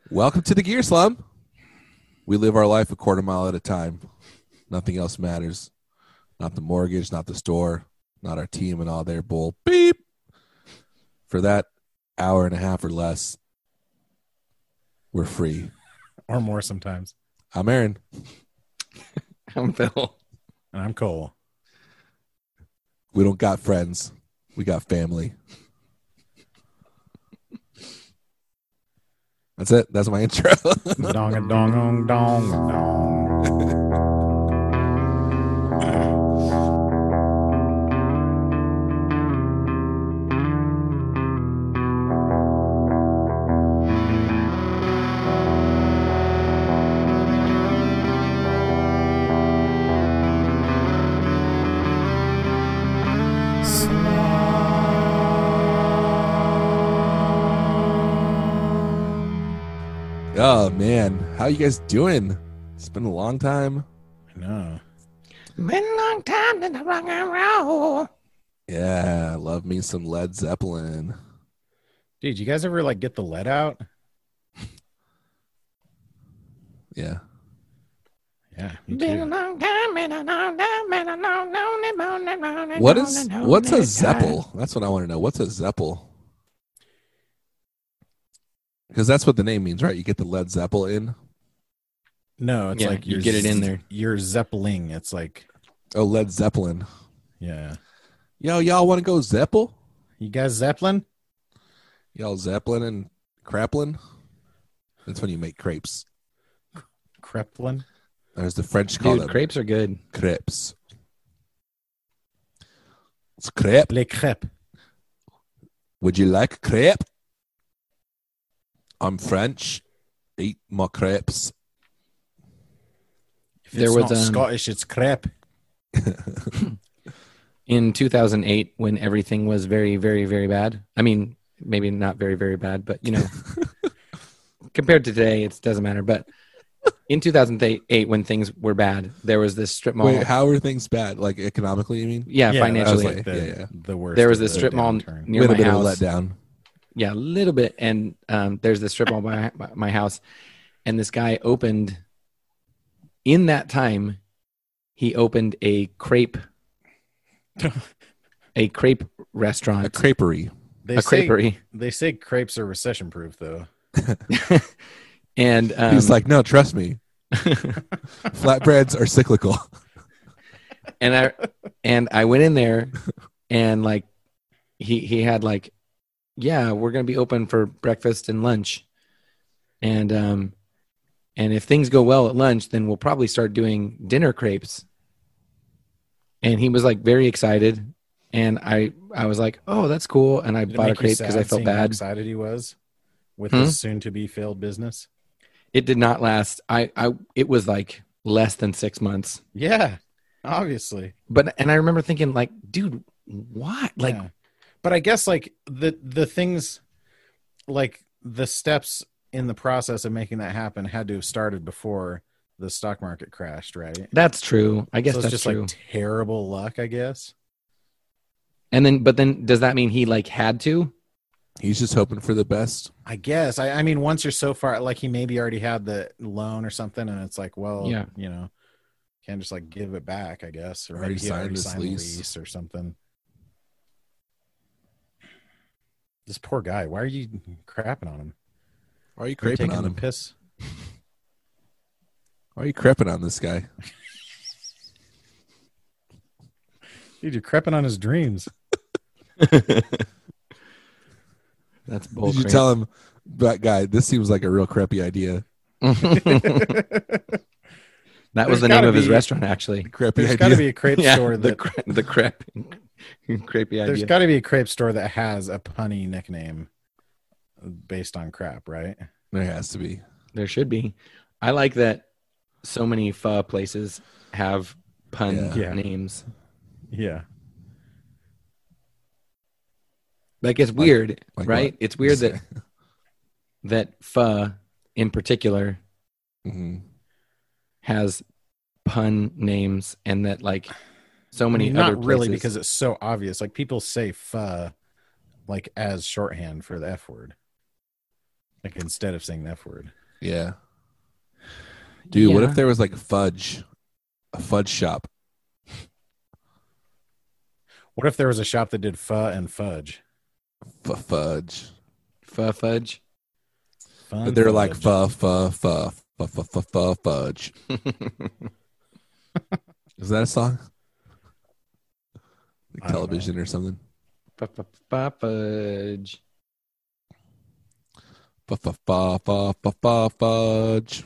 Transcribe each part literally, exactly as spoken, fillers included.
Welcome to the Gear Slum. We live our life a quarter mile at a time. Nothing else matters. Not the mortgage, not the store, not our team and all their bull. Beep. For that hour and a half or less, we're free. Or more sometimes. I'm Aaron. I'm Phil. And I'm Cole. We don't got friends. We got family. That's it. That's my intro. Dong a dong dong dong dong. Oh, man. How you guys doing? It's been a long time. I know. Been a long time in the rock and roll. Yeah, I love me some Led Zeppelin. Dude, you guys ever like get the lead out? Yeah. Yeah, me Been a too. long time, been a long time, been a long, lonely, lonely, lonely, What is, lonely, what's a lonely Zeppel? That's what I want to know. What's a Zeppel? Because that's what the name means, right? You get the Led Zeppelin. No, it's Yeah, like you you're get it in z- there. You're Zeppeling. It's like, Oh, Led Zeppelin. yeah. Yo, y'all want to go Zeppel? You guys Zeppelin? Y'all Zeppelin and Craplin? That's when you make crepes. Kreplin? There's the French call Dude, them crepes are good. crepes. It's crepe. Les crêpes. Would you like crepe? I'm French. Eat my crepes. If There it's was, not um, Scottish, it's crepe. In two thousand eight, when everything was very, very, very bad. I mean, maybe not very, very bad, but you know, compared to today, it doesn't matter. But in two thousand eight, when things were bad, there was this strip mall. Wait, how are things bad? Like economically, you mean? yeah, that was financially. like- like the, yeah, yeah. the worst. There was of this the strip mall downturn. near We had my a bit house. of a letdown. Yeah, a little bit. And um, there's this strip mall by my- my house, and this guy opened. In that time, he opened a crepe, a crepe restaurant, A creperie. They a say, creperie, They say crepes are recession proof, though. and um, He's like, no, trust me. Flatbreads are cyclical. and I and I went in there, and like he he had like, yeah, we're gonna be open for breakfast and lunch, and um, and if things go well at lunch, then we'll probably start doing dinner crepes. And he was like very excited, and I I was like, oh, that's cool, and I Did it bought a make you crepe because I sad felt seeing how bad. excited he was with Hmm? his soon-to-be failed business? It did not last. I I it was like less than six months. Yeah, obviously. But and I remember thinking like, dude, what? Like, Yeah. But I guess like the the things, like the steps in the process of making that happen had to have started before the stock market crashed, right? that's true. I guess so it's that's just true. like terrible luck, I guess. And then, but then, does that mean he like had to? He's just hoping for the best. I guess. I, I mean, once you're so far, like he maybe already had the loan or something, and it's like, well, Yeah. you know, can't just like give it back, I guess, or Already maybe he signed already this signed lease. the lease or something. This poor guy. Why are you crapping on him? Why are you Are you creping taking on the him? piss? Why are you creping on this guy? Dude, you're creeping on his dreams. That's bull Did you crap. tell him, that guy, this seems like a real crappy idea. That There's was the name gotta of his be- restaurant, actually. Crappy There's got to idea. be a crepe Yeah, store the that cre- the crepe, creepy there's idea. got to be a crepe store that has a punny nickname based on crap, right? There has to be. There should be. I like that so many pho places have pun Yeah. Yeah. names. Yeah. Like it's weird, like right? what? It's weird that that pho in particular Mhm. has pun names, and that like so I many mean, other not really places- because it's so obvious. Like people say "pho" like as shorthand for the F word. Like instead of saying the F word. Yeah. Dude, what Yeah. if there was like fudge, a fudge shop? What if there was a shop that did pho and fudge? F- fudge. F- fudge. Fun But they're like fudge. fu fu fu fu fu fu fu fudge. Is that a song? Like I don't television or something? F- f- f- Fudge. Fu fu fu fu fu fu fudge.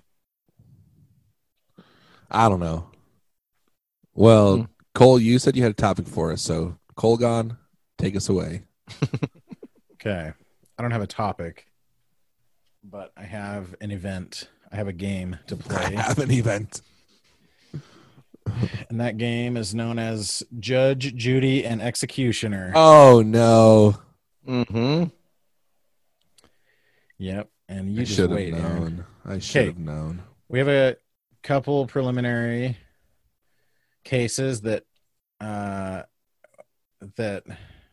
I don't know. Well, Hmm. Cole, you said you had a topic for us, so Cole gone, take us away. Okay. I don't have a topic, but I have an event. I have a game to I play. have an event. And that game is known as Judge, Judy, and Executioner. Oh no! Mm-hmm. Yep. And you I just should have wait, Aaron. known. I should Okay. have known. We have a couple preliminary cases that uh that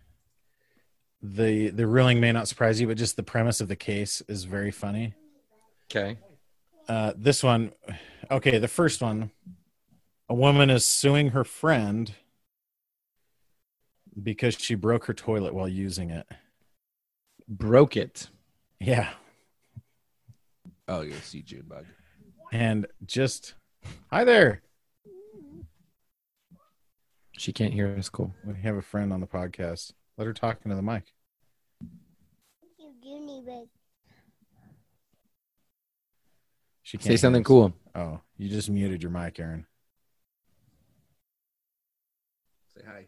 the the ruling may not surprise you, but just the premise of the case is very funny. Okay. Uh this one, okay, the first one, a woman is suing her friend because she broke her toilet while using it. Broke it. Yeah. Oh, you're a sea June bug. And just hi there. She can't hear us. Cool. We have a friend on the podcast. Let her talk into the mic. She can't Say hear something us. cool. Oh, you just muted your mic, Aaron. Say hi.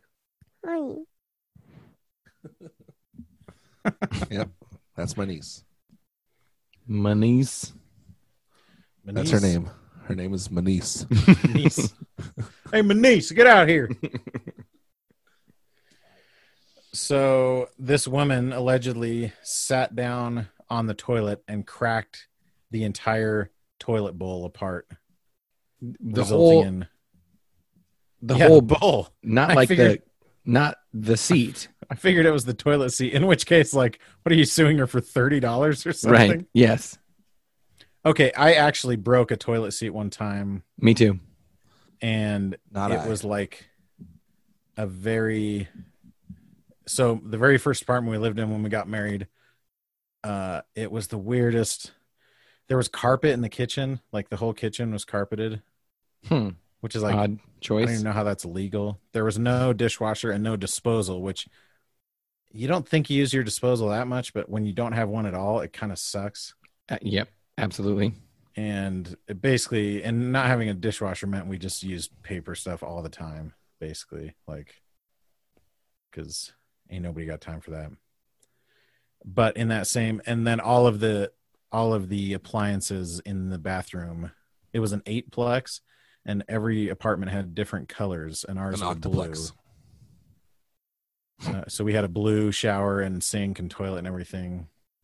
Hi. Yep, that's my niece. Monies. That's her name. Her name is Manice. Manice. Hey, Manice, get out here. So this woman allegedly sat down on the toilet and cracked the entire toilet bowl apart, The resulting whole, in the Yeah, whole the bowl. not I like figured- the, not the seat. I figured it was the toilet seat. In which case, like, what are you suing her for thirty dollars or something? Right. Yes. Okay, I actually broke a toilet seat one time, Me too. and Not it I. was like a very so the very first apartment we lived in when we got married, uh it was the weirdest. There was carpet in the kitchen, like the whole kitchen was carpeted, Hmm. which is like Odd I don't choice. even know how that's legal. There was no dishwasher and no disposal, which you don't think you use your disposal that much, but when you don't have one at all, it kind of sucks. Uh, yep. Absolutely. And it basically, and not having a dishwasher meant we just used paper stuff all the time, basically, like, because ain't nobody got time for that. But in that same, and then all of the all of the appliances in the bathroom, it was an eightplex, and every apartment had different colors, and ours An was blue. octoplex. Uh, so we had a blue shower and sink and toilet and everything,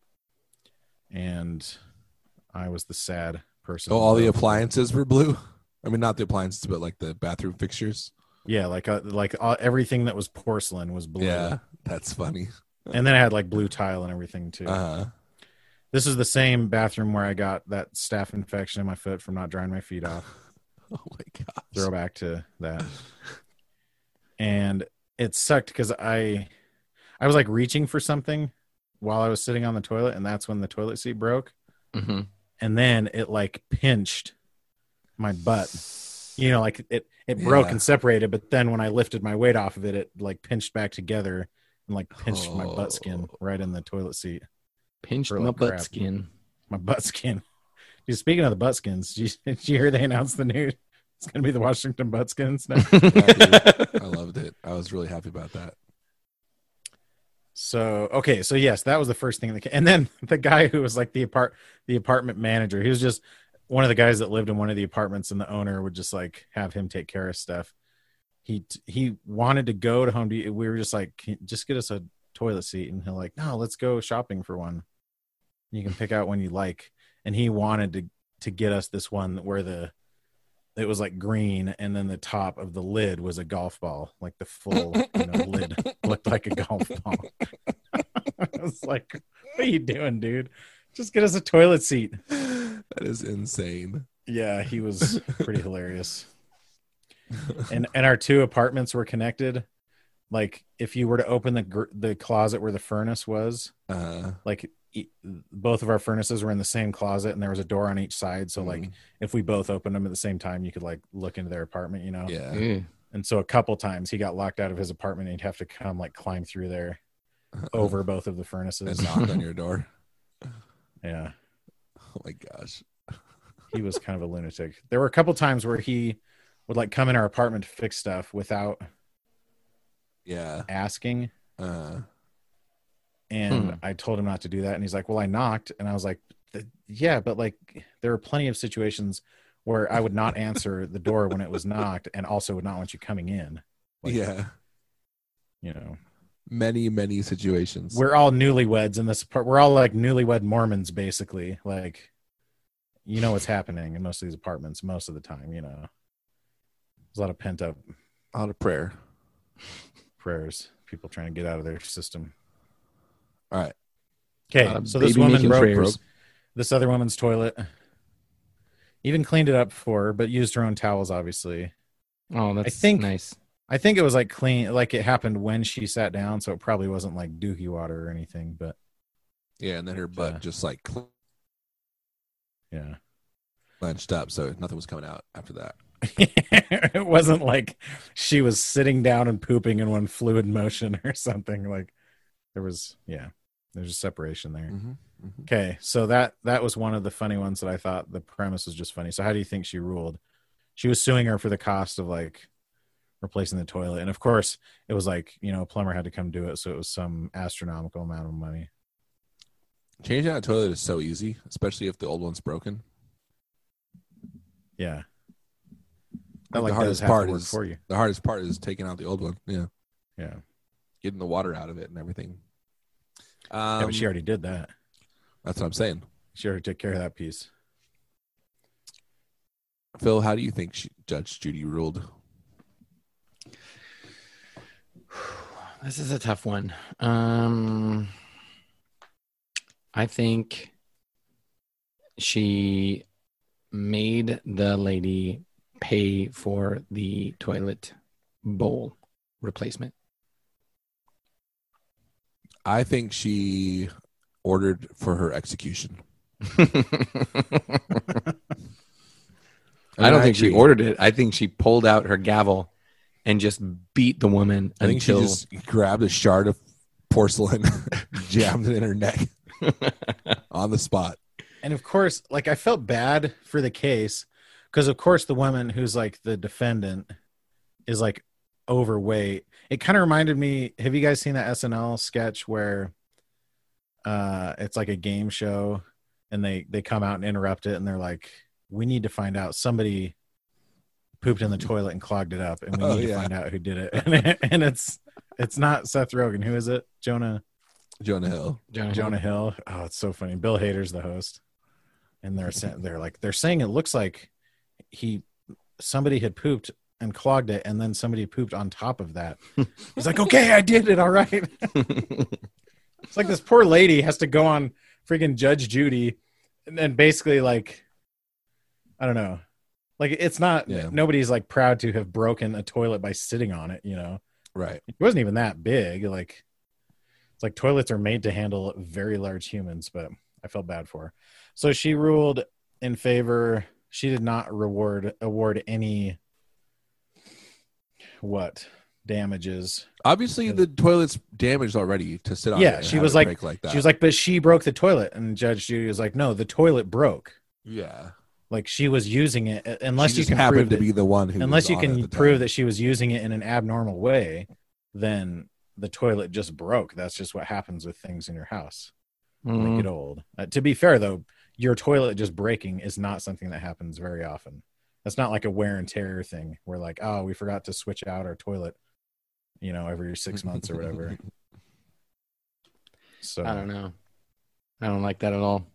and I was the sad person. So all the who- appliances were blue. I mean, not the appliances, but like the bathroom fixtures. Yeah, like uh, like uh, everything that was porcelain was blue. Yeah, that's funny. And then I had like blue tile and everything too. Uh huh. This is the same bathroom where I got that staph infection in my foot from not drying my feet off. Oh my gosh. Throwback to that. And it sucked because I I was like reaching for something while I was sitting on the toilet, and that's when the toilet seat broke. Mm-hmm. And then it like pinched my butt. You know, like it it broke Yeah. and separated, but then when I lifted my weight off of it, it like pinched back together and like pinched my butt skin Oh. right in the toilet seat. Pinched For my like butt crap. skin. My butt skin. Dude, speaking of the butt skins, did you, did you hear they announced the new? It's gonna be the Washington butt skins now. I loved it. I was really happy about that. So okay, so yes, that was the first thing that came. And then the guy who was like the apart the apartment manager, he was just one of the guys that lived in one of the apartments, and the owner would just like have him take care of stuff. He he wanted to go to Home Depot. We were just like, "Can- just get us a toilet seat, and he'll like, no, let's go shopping for one. You can pick out one you like. And he wanted to to get us this one where the it was like green, and then the top of the lid was a golf ball, like the full you know, lid looked like a golf ball. I was like, what are you doing, dude? Just get us a toilet seat. That is insane. Yeah, he was pretty hilarious. And and our two apartments were connected. Like if you were to open the gr- the closet where the furnace was, Uh, like e- both of our furnaces were in the same closet, and there was a door on each side. So like Mhm. if we both opened them at the same time, you could like look into their apartment, you know. yeah. Ew. And so a couple times he got locked out of his apartment, and he'd have to come like climb through there over both of the furnaces. And knocked on your door. Yeah, Oh my gosh. he was kind of a lunatic. There were a couple times where he would like come in our apartment to fix stuff without Yeah. asking. Uh, And Hmm. I told him not to do that. And he's like, well, I knocked. And I was like, "Th- yeah, but like there are plenty of situations where I would not answer the door when it was knocked and also would not want you coming in. Like, yeah. You know, Many, many situations. we're all newlyweds in this part. We're all like newlywed Mormons, basically. Like, you know what's happening in most of these apartments most of the time, you know. There's a lot of pent up A lot of prayer. prayers, people trying to get out of their system. All right. Okay, Uh, so this baby woman making broke prayers. this other woman's toilet. Even cleaned it up for her, but used her own towels, obviously. Oh, that's think- nice. I think it was like clean, like it happened when she sat down, so it probably wasn't like dookie water or anything, but Yeah, and then her butt Yeah. just like yeah. clenched up, so nothing was coming out after that. It wasn't like she was sitting down and pooping in one fluid motion or something. Like there was, yeah, there's a separation there. Mm-hmm. Mm-hmm. Okay, so that that was one of the funny ones that I thought the premise was just funny. So how do you think she ruled? She was suing her for the cost of like replacing the toilet, and of course it was like, you know, a plumber had to come do it, so it was some astronomical amount of money. Changing out a toilet is so easy, especially if the old one's broken. Yeah, Like, that the like hardest does have part to work is for you. the hardest part is taking out the old one. Yeah, Yeah, getting the water out of it and everything. Um, yeah, but she already did that. that's what I'm saying. She already took care of that piece. Phil, how do you think she, Judge Judy ruled? This is a tough one. Um, I think she made the lady pay for the toilet bowl replacement. I think she ordered for her execution. I don't think she agree. ordered it. I think she pulled out her gavel and just beat the woman I think until she just grabbed a shard of porcelain, jammed it in her neck on the spot. And of course, like I felt bad for the case because of course the woman who's like the defendant is like overweight. It kind of reminded me, have you guys seen that S N L sketch where uh it's like a game show and they they come out and interrupt it and they're like, we need to find out somebody pooped in the toilet and clogged it up and we Oh, need to yeah. find out who did it. And, and it's it's not Seth Rogen. Who is it? Jonah Jonah Hill. Jonah, Jonah Hill. Oh, it's so funny. Bill Hader's the host, and they're sa- they're like they're saying it looks like he somebody had pooped and clogged it, and then somebody pooped on top of that. He's like, okay, I did it. All right. It's like this poor lady has to go on freaking Judge Judy, and then basically like, I don't know, like it's not Yeah. nobody's like proud to have broken a toilet by sitting on it. You know, Right. it wasn't even that big. Like. It's like toilets are made to handle very large humans, but I felt bad for her. So she ruled in favor. She did not reward award any what damages. Obviously, the toilet's damaged already to sit on. Yeah, it and she have was it like- break like that. She was like, but she broke the toilet, and Judge Judy was like, no, the toilet broke. yeah. Like she was using it unless she you just can happened prove to that, be the one who. unless was you on it can at the prove time. that she was using it in an abnormal way, then the toilet just broke. That's just what happens with things in your house. When they Mm. get old. Uh, to be fair, though, your toilet just breaking is not something that happens very often. That's not like a wear and tear thing where like, oh, we forgot to switch out our toilet, you know, every six months or whatever. So I don't know. I don't like that at all.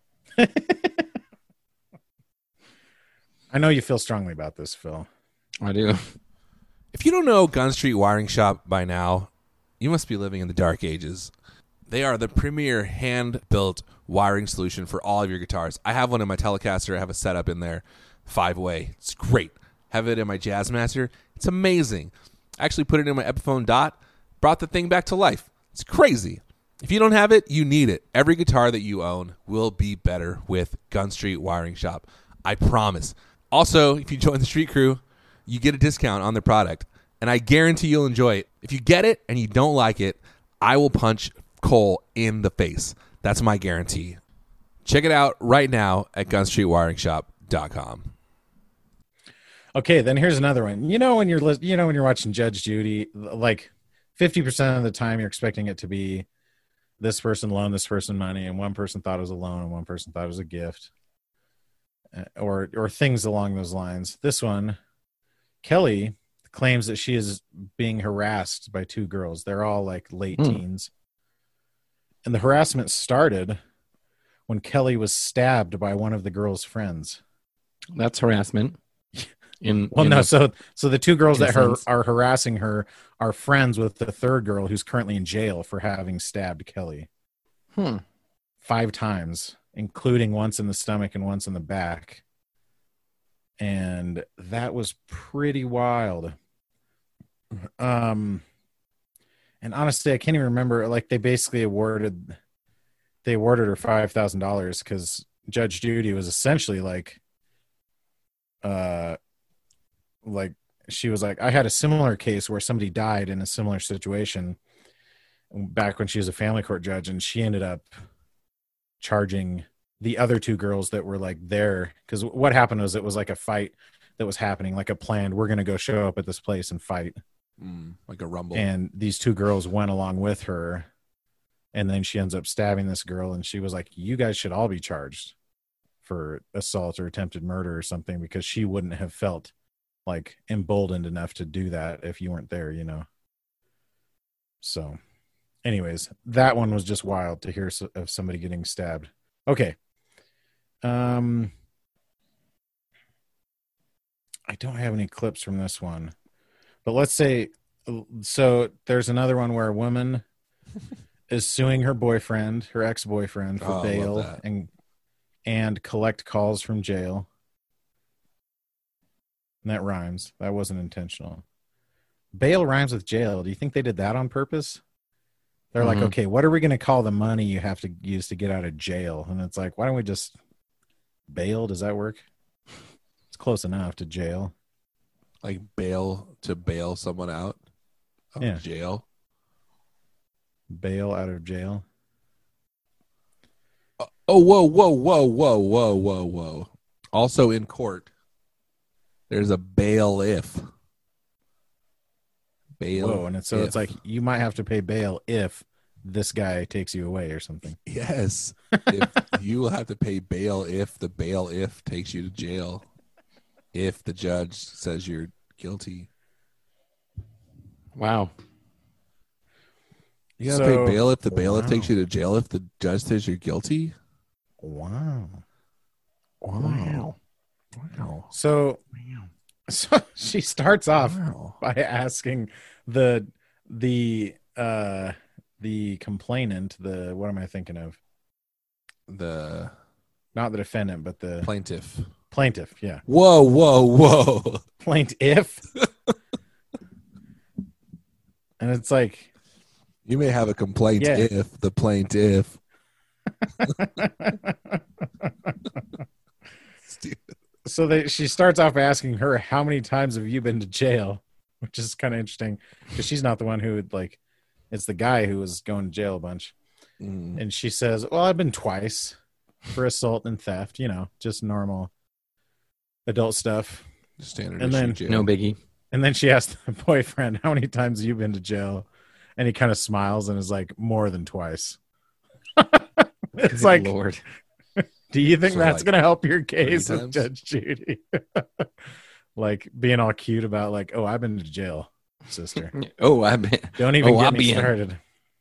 I know you feel strongly about this, Phil. I do. If you don't know Gun Street Wiring Shop by now, you must be living in the dark ages. They are the premier hand-built wiring solution for all of your guitars. I have one in my Telecaster. I have a setup in there, five-way. It's great. Have it in my Jazzmaster. It's amazing. I actually put it in my Epiphone Dot, brought the thing back to life. It's crazy. If you don't have it, you need it. Every guitar that you own will be better with Gun Street Wiring Shop. I promise. Also, if you join the Street Crew, you get a discount on the product, and I guarantee you'll enjoy it. If you get it and you don't like it, I will punch Cole in the face. That's my guarantee. Check it out right now at gun street wiring shop dot com. Okay, then here's another one. You know when you're lis- you know when you're watching Judge Judy, like fifty percent of the time you're expecting it to be this person loaned this person money, and one person thought it was a loan, and one person thought it was a gift, uh, or or things along those lines. This one, Kelly claims that she is being harassed by two girls. They're all like late Hmm. teens, and the harassment started when Kelly was stabbed by one of the girls' friends. That's harassment. In Well, in no, the- so so the two girls in a that her, sense. are harassing her are friends with the third girl who's currently in jail for having stabbed Kelly Hmm. five times, including once in the stomach and once in the back. And that was pretty wild. Um, and honestly, I can't even remember. Like, they basically awarded they awarded her five thousand dollars because Judge Judy was essentially like, uh. like she was like, I had a similar case where somebody died in a similar situation back when she was a family court judge, and she ended up charging the other two girls that were like there, because what happened was it was like a fight that was happening, like a planned, we're going to go show up at this place and fight, Mm, like a rumble. and these two girls went along with her, and then she ends up stabbing this girl, and she was like, you guys should all be charged for assault or attempted murder or something, because she wouldn't have felt like emboldened enough to do that if you weren't there, you know. So anyways, that one was just wild to hear so- of somebody getting stabbed. Okay. Um I don't have any clips from this one, but let's say, so there's another one where a woman is suing her boyfriend, her ex-boyfriend, for Oh, I love bail that. and and collect calls from jail. And that rhymes. That wasn't intentional. Bail rhymes with jail. Do you think they did that on purpose? They're like, Mhm. okay, what are we going to call the money you have to use to get out of jail? And it's like, why don't we just bail? Does that work? It's close enough to jail. Like bail to bail someone out of Yeah. jail. Bail out of jail. Oh, whoa, whoa, whoa, whoa, whoa, whoa, whoa. Also in court, there's a bailiff. Bail. Whoa. And it's, so it's like, you might have to pay bail if this guy takes you away or something. Yes. If you will have to pay bail if the bailiff takes you to jail. If the judge says you're guilty. Wow. You gotta So- pay bail if the bailiff Wow. takes you to jail if the judge says you're guilty? Wow. Wow. Wow. So, so she starts off Wow. by asking the the uh the complainant, the what am I thinking of? The Not the defendant, but the plaintiff. plaintiff. Yeah, Whoa, whoa, whoa. plaintiff. And it's like, You may have a complaint Yeah. if the plaintiff. so they she starts off by asking her, how many times have you been to jail? Which is kind of interesting because she's not the one who would like, it's the guy who was going to jail a bunch. Mm. And she says, well, I've been twice for assault and theft, you know, just normal adult stuff. Standard And issue then- jail. No biggie. And then she asked the boyfriend, how many times have you been to jail? And he kind of smiles and is like, more than twice. It's Good like, Lord. do you think So, that's like, going to help your case three with times? Judge Judy? Like being all cute about like, oh, I've been to jail, sister. Oh, I've been. Don't even Oh, get I'll me be in. started.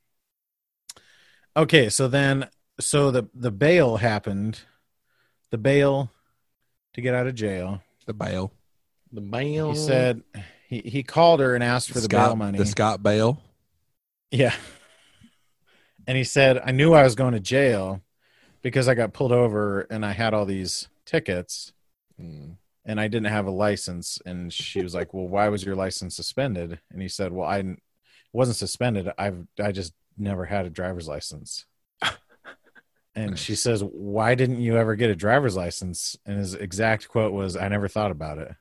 Okay, so then, so the the bail happened. The bail to get out of jail. The bail. The bail. He said he, he called her and asked for the Scott, bail money. The Scott bail. Yeah. And he said, I knew I was going to jail because I got pulled over and I had all these tickets Mm. and I didn't have a license. And she was like, well, why was your license suspended? And he said, well, I didn't, it wasn't suspended. I've, I just never had a driver's license. And she says, why didn't you ever get a driver's license? And his exact quote was, I never thought about it.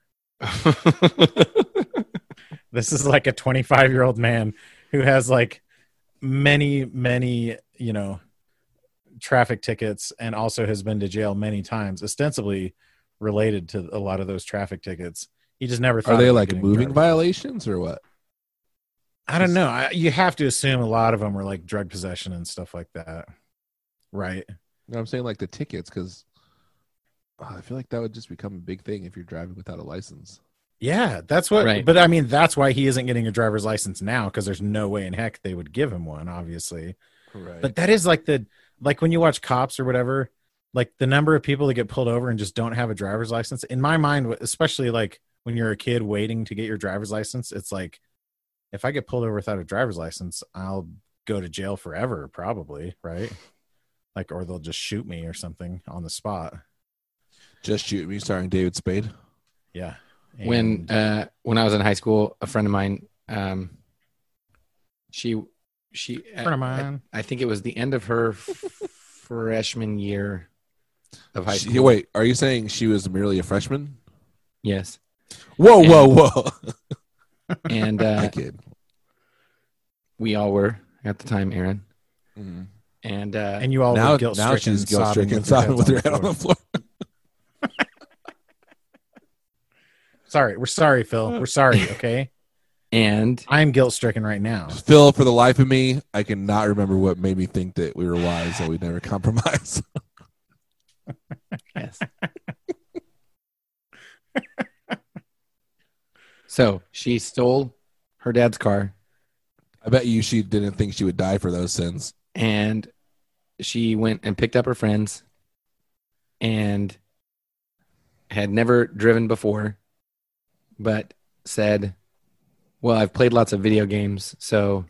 This is like a twenty-five year old man who has like many, many, you know, traffic tickets and also has been to jail many times, ostensibly related to a lot of those traffic tickets. He just never thought. Are they about like getting a moving driver's violations or what? I don't know. I, you have to assume a lot of them were like drug possession and stuff like that. Right. No, I'm saying like the tickets because I feel like that would just become a big thing if you're driving without a license. Yeah, that's what. Right. But I mean, that's why he isn't getting a driver's license now, because there's no way in heck they would give him one, obviously. Right. But that is like the like when you watch Cops or whatever, like the number of people that get pulled over and just don't have a driver's license. In my mind, especially like when you're a kid waiting to get your driver's license, it's like if I get pulled over without a driver's license, I'll go to jail forever, probably, right? Like, or they'll just shoot me or something on the spot. Just Shoot Me, starring David Spade. Yeah. when And- uh when I was in high school, a friend of mine, um, she she Friend of mine. I, I think it was the end of her f- freshman year of high She- school. wait, are you saying she was merely a freshman? Yes, Whoa, whoa, whoa! and I uh, kid. we all were at the time, Aaron, Mhm. and uh, and you all Now, were guilt now she's guilt stricken, sobbing with her head on the floor. Sorry, we're sorry, Phil. We're sorry. Okay, and I'm guilt stricken right now. Phil, for the life of me, I cannot remember what made me think that we were wise and we'd never compromise. yes. So she stole her dad's car, I bet you she didn't think she would die for those sins. and she went and picked up her friends and had never driven before, but said, well, I've played lots of video games, so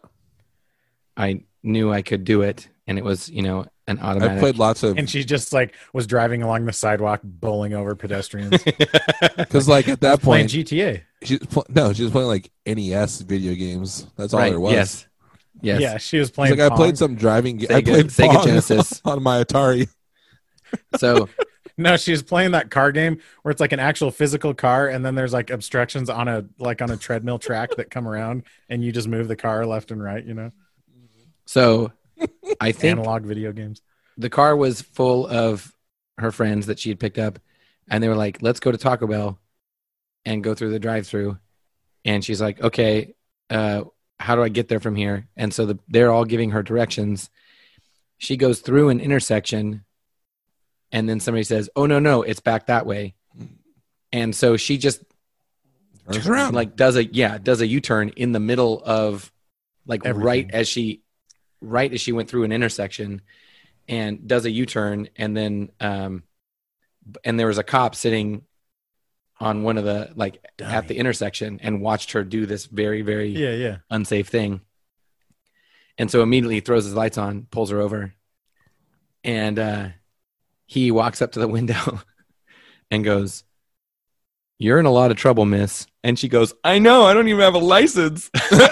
I knew I could do it. And it was, you know, an automatic. I've played lots of And she just like was driving along the sidewalk, bowling over pedestrians. because, like, at that playing point, G T A. she was pl- no, she was playing like N E S video games. That's all Right, there was. Yes. Yes. Yeah, she was She's playing. like, I Pong. played some driving. Ga- I Sega- played Sega Pong Genesis. on my Atari. So No, she was playing that car game where it's like an actual physical car, and then there's like obstructions on a like on a treadmill track that come around, and you just move the car left and right. You know, so I think analog video games. the car was full of her friends that she had picked up, and they were like, let's go to Taco Bell and go through the drive-through. And she's like, okay, uh, how do I get there from here? And so the, they're all giving her directions. She goes through an intersection, and then somebody says, oh, no, no, it's back that way. And so she just Turns around. like does a, yeah, does a U-turn in the middle of like Everything. right as she, right as she went through an intersection, and does a U-turn. And then, um, and there was a cop sitting on one of the, like Dummy. at the intersection, and watched her do this very, very Yeah, yeah. unsafe thing. And so immediately throws his lights on, pulls her over, and uh, he walks up to the window and goes, you're in a lot of trouble, miss. And she goes, I know, I don't even have a license.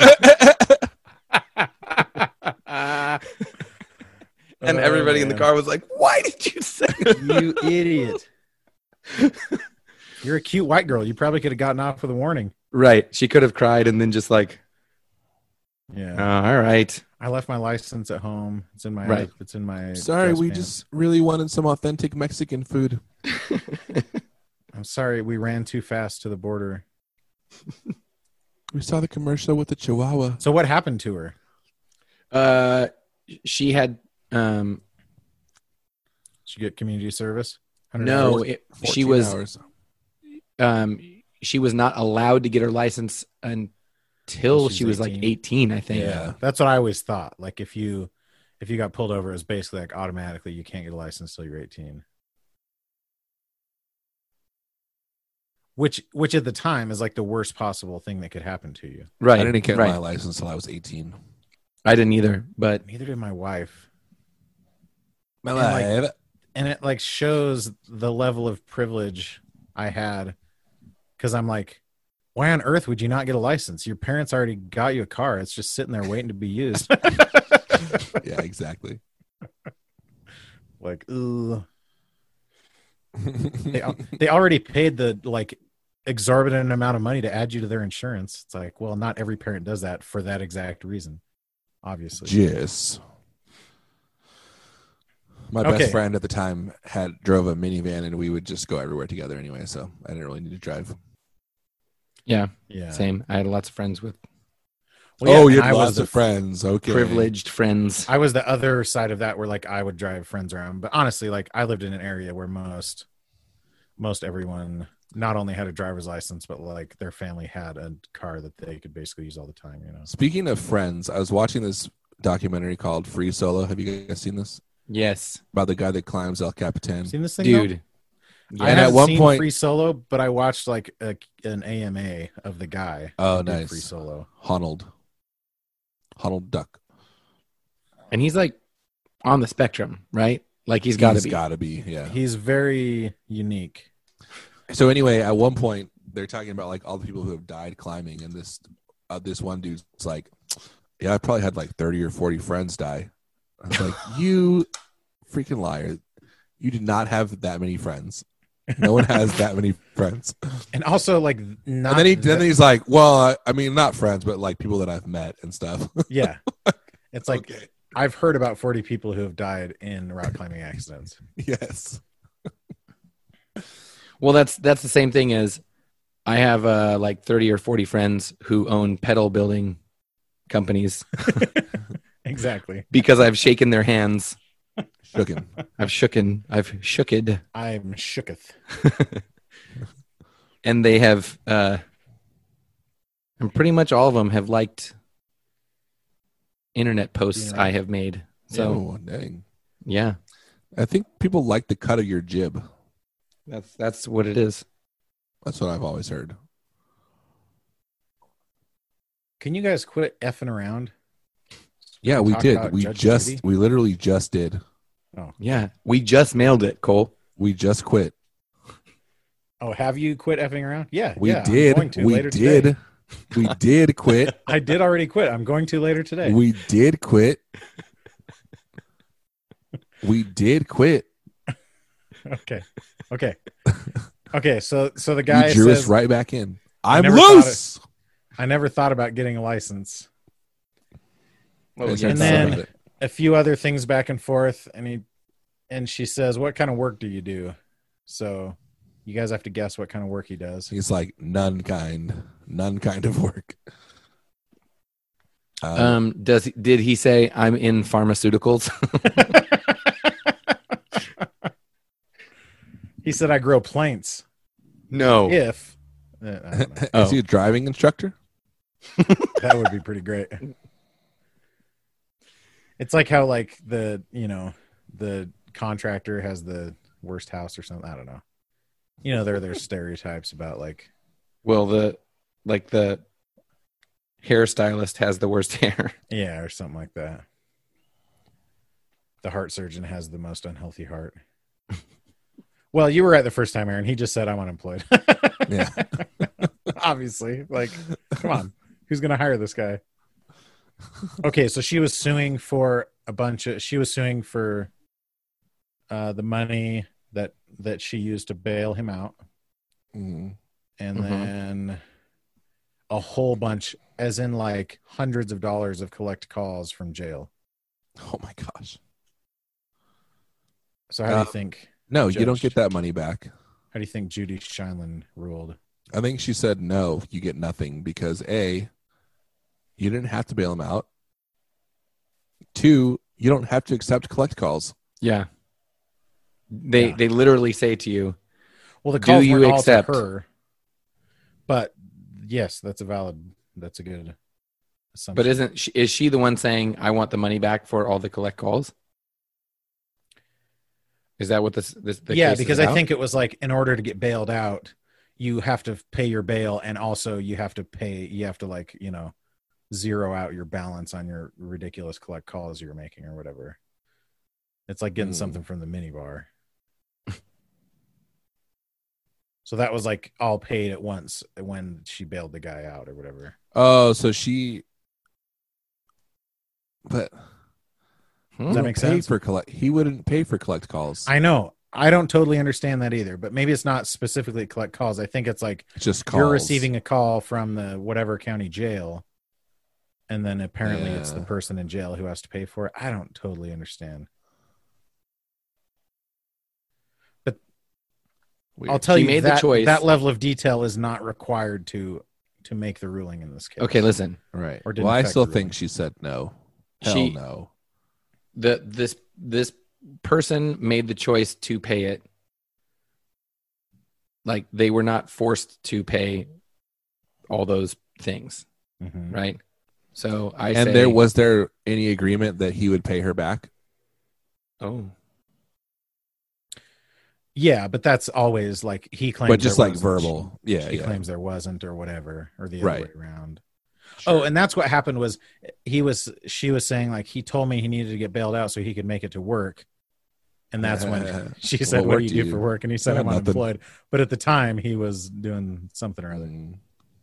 And Oh, everybody in the man. car was like, why did you say that? You idiot. You're a cute white girl. You probably could have gotten off with a warning. Right. She could have cried and then just like, Yeah. oh, all right. I left my license at home. It's in my Right. it's in my Sorry, dress we pants. just really wanted some authentic Mexican food. I'm sorry we ran too fast to the border. We saw the commercial with the Chihuahua. So what happened to her? Uh, she had, um, Did she get community service? one hundred no, hours? it, she fourteen was, hours. um, she was not allowed to get her license until She's she was like eighteen. eighteen, I think. Yeah. That's what I always thought. Like if you if you got pulled over, it's basically like automatically you can't get a license until you're eighteen. Which which at the time is like the worst possible thing that could happen to you. Right. I didn't get right. my license until I was eighteen. I didn't either, but Neither did my wife. My And, like, life. And it like shows the level of privilege I had, because I'm like, why on earth would you not get a license? Your parents already got you a car. It's just sitting there waiting to be used. Yeah, exactly. Like, ugh. They, al- they already paid the like exorbitant amount of money to add you to their insurance. It's like, well, not every parent does that for that exact reason, obviously. Yes. My Okay. best friend at the time had drove a minivan, and we would just go everywhere together anyway. So I didn't really need to drive. yeah, Yeah. same. I had lots of friends with Well, yeah, oh, and you I had was lots the of friends. Okay. privileged friends. I was the other side of that where like I would drive friends around. But honestly, like I lived in an area where most most everyone not only had a driver's license, but like their family had a car that they could basically use all the time, you know. Speaking of friends, I was watching this documentary called Free Solo. Have you guys seen this? Yes, About the guy that climbs El Capitan. Seen this thing, though? dude. I And at haven't one seen point- Free Solo, but I watched like a, an A M A of the guy. Oh, who did nice. Free Solo. Honnold. Honnold Duck. And he's like on the spectrum, right? Like he's got to be. Got to be, yeah. He's very unique. So anyway, at one point, they're talking about like all the people who have died climbing, and this uh, this one dude's like, yeah, I probably had like thirty or forty friends die. I was like, you freaking liar. You did not have that many friends. No one has that many friends. And also, like, not and then he that- then he's like, well, I, I mean, not friends, but like people that I've met and stuff. yeah. It's like, Okay. I've heard about forty people who have died in rock climbing accidents. Yes. Well, that's that's the same thing as I have uh, like thirty or forty friends who own pedal building companies Exactly. because I've shaken their hands. Shooken. I've shooken. I've shooked. I'm shooketh. And they have, uh, and pretty much all of them have liked internet posts Yeah. I have made. So Oh, dang. yeah, I think people like the cut of your jib. that's that's what it is. That's what I've always heard. Can you guys quit effing around? Yeah, we Talk did. about We Judge just, Judy? we literally just did. Yeah, we just mailed it, Cole. We just quit. Oh, have you quit effing around? Yeah, We yeah, I'm did. going to We later did. today. We did quit. I did already quit. I'm going to later today. We did quit. We did quit. Okay. Okay. Okay. So, so the guy You drew says, us right back in. I'm never thought loose. I never thought about getting a license. Oh, Yes, yeah. I And thought then- about it. A few other things back and forth, and he and she says, "What kind of work do you do?" So, you guys have to guess what kind of work he does. He's like, none kind, none kind of work. Um, Um, does did he say I'm in pharmaceuticals? He said, "I grow plants." No. If uh, I don't know. Oh. Is he a driving instructor? That would be pretty great. It's like how like the you know the contractor has the worst house or something. I don't know. You know, there there's stereotypes about like Well, the like the hairstylist has the worst hair. yeah or something like that. The heart surgeon has the most unhealthy heart. Well, you were right the first time, Aaron. He just said I'm unemployed. Yeah. Obviously, like, come on, who's gonna hire this guy? Okay, so she was suing for a bunch of. She was suing for uh, the money that that she used to bail him out, Mm. and Mhm. then a whole bunch, as in like hundreds of dollars of collect calls from jail. Oh my gosh. So how do Uh, you think? No, you don't Judged. get that money back. How do you think Judy Shineland ruled? I think she said no, you get nothing because A, you didn't have to bail him out. Two, you don't have to accept collect calls. Yeah. They Yeah. they literally say to you, Well, the Do calls you weren't all accept? to her, but yes, that's a valid. That's a good assumption. but isn't she, is she the one saying I want the money back for all the collect calls? Is that what this this the yeah, case is because I about? think it was like in order to get bailed out, you have to pay your bail, and also you have to pay. You have to like you know zero out your balance on your ridiculous collect calls you're making or whatever. It's like getting Hmm. something from the minibar. So that was like all paid at once when she bailed the guy out or whatever. Oh, so she. But Hmm? he that don't make pay sense? for collect. He wouldn't pay for collect calls. I know. I don't totally understand that either, but maybe it's not specifically collect calls. I think it's like It's just calls. you're receiving a call from the whatever county jail, and then apparently it's the Yeah. person in jail who has to pay for it. I don't totally understand. Weird. I'll tell She you made the that choice. that level of detail is not required to to make the ruling in this case. Okay, listen. Right. Or didn't Well, I affect still the think ruling. she said no. Hell She- no. The this this person made the choice to pay it. Like they were not forced to pay all those things, Mhm. right? So I And say, there was there any agreement that he would pay her back? oh, Yeah, but that's always like he claims, But just there like wasn't. verbal. Yeah, He yeah. claims there wasn't, or whatever, or the other Right. way around. Sure. Oh, and that's what happened was he was she was saying like he told me he needed to get bailed out so he could make it to work, and that's when she said, What "What work do you do do you- for work?" And he said, Yeah, "I'm nothing. unemployed." But at the time, he was doing something or other. Mm.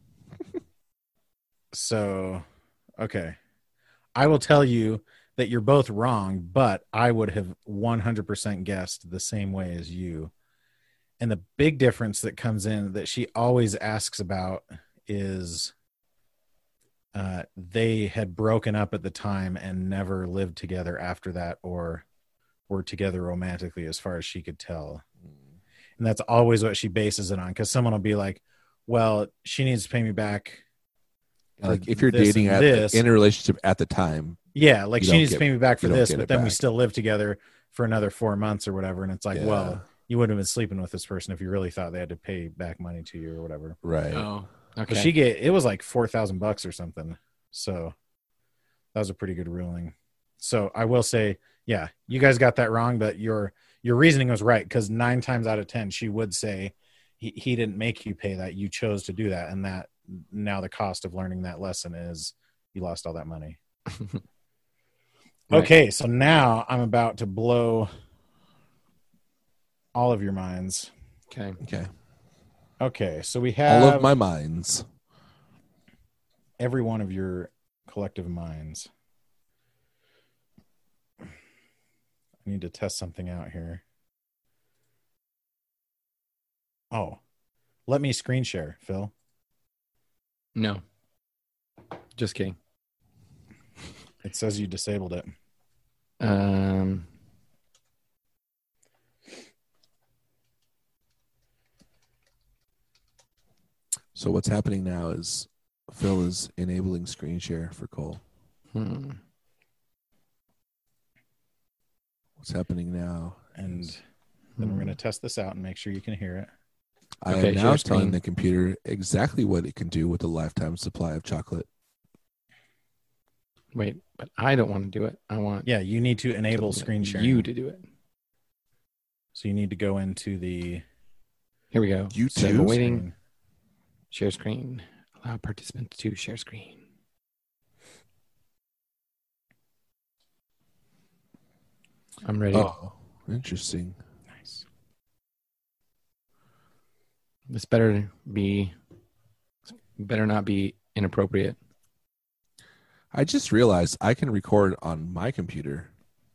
So, okay, I will tell you that you're both wrong, but I would have one hundred percent guessed the same way as you. And the big difference that comes in that she always asks about is uh, they had broken up at the time and never lived together after that, or were together romantically as far as she could tell. And that's always what she bases it on, because someone will be like, well, she needs to pay me back. Like for if you're this dating and at, this. in a relationship at the time, Yeah, like You she don't needs get- to pay me back for you don't this, get but it then we back. still live together for another four months or whatever. And it's like, Yeah. well, you wouldn't have been sleeping with this person if you really thought they had to pay back money to you or whatever. right? oh, But okay. she get it was like four thousand bucks or something. So that was a pretty good ruling. So I will say, yeah, you guys got that wrong, but your your reasoning was right, because nine times out of ten she would say he, he didn't make you pay that, you chose to do that, and that now the cost of learning that lesson is you lost all that money. Right. Okay, so now I'm about to blow all of your minds. Okay. Okay. Okay, so we have All of my minds. every one of your collective minds. I need to test something out here. Oh, let me screen share, Phil. No. Just kidding. It says you disabled it. Um. So what's happening now is Phil is enabling screen share for Cole. hmm. What's happening now? And then we're going to test this out and make sure you can hear it. I Okay, am now share telling screen. the computer exactly what it can do with a lifetime supply of chocolate. Wait, but I don't want to do it. I want Yeah, you need to enable screen sharing. you to do it. So you need to go into the Here we go. You So too? waiting. screen. Share screen. Allow participants to share screen. I'm ready. Oh, interesting. Nice. This better be better not be inappropriate. I just realized I can record on my computer.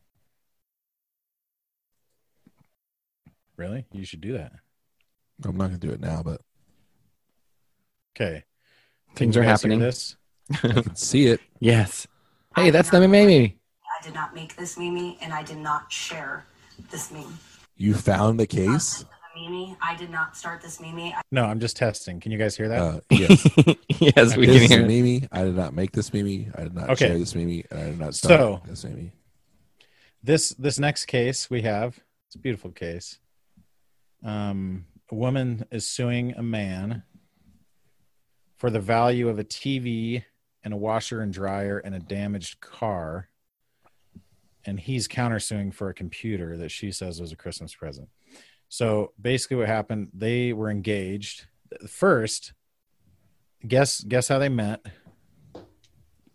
Really? You should do that. I'm not going to do it now, but Okay. Things you are guys hear happening. This? I can see it. Yes. Hey, that's the Mimi. I did not make this Mimi, and I did not share this meme. You found the case? The Mimi, I did not start this Mimi. I No, I'm just testing. Can you guys hear that? Uh, yes. Yes, we This can is hear a it. Mimi. I did not make this Mimi. I did not Okay. share this Mimi. And I did not start So- this Mimi. This this next case we have, it's a beautiful case. Um, a woman is suing a man for the value of a T V and a washer and dryer and a damaged car. And he's countersuing for a computer that she says was a Christmas present. So basically what happened, they were engaged. First, guess guess how they met.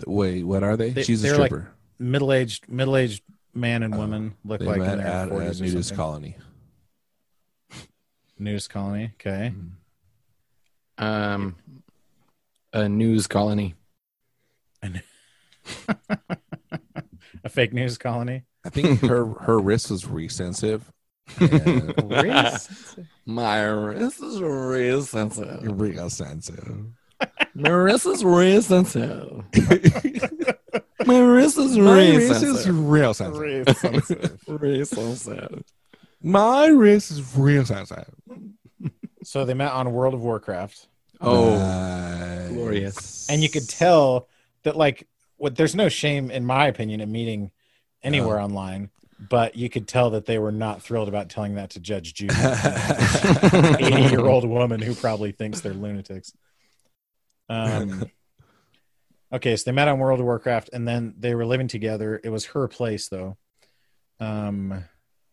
Wait, what are they? They- She's a they're like- stripper. Middle-aged, middle-aged man and Oh, woman look They like met in their at a forties or nudist something. colony. Nudist colony. Okay. Um, a news colony. A fake news colony. I think her her wrist was re-sensitive. And My wrist is real sensitive. real sensitive. My wrist is real sensitive. My wrist is My real wrist is sensitive. real sensitive. Real sensitive. My wrist is real sensitive. So they met on World of Warcraft, Oh, Nice. glorious. and you could tell that, like, what there's no shame, in my opinion, in meeting anywhere No. online, but you could tell that they were not thrilled about telling that to Judge Judy, eighty-year-old woman who probably thinks they're lunatics. Um. Okay, so they met on World of Warcraft, and then they were living together. It was her place, though. Um.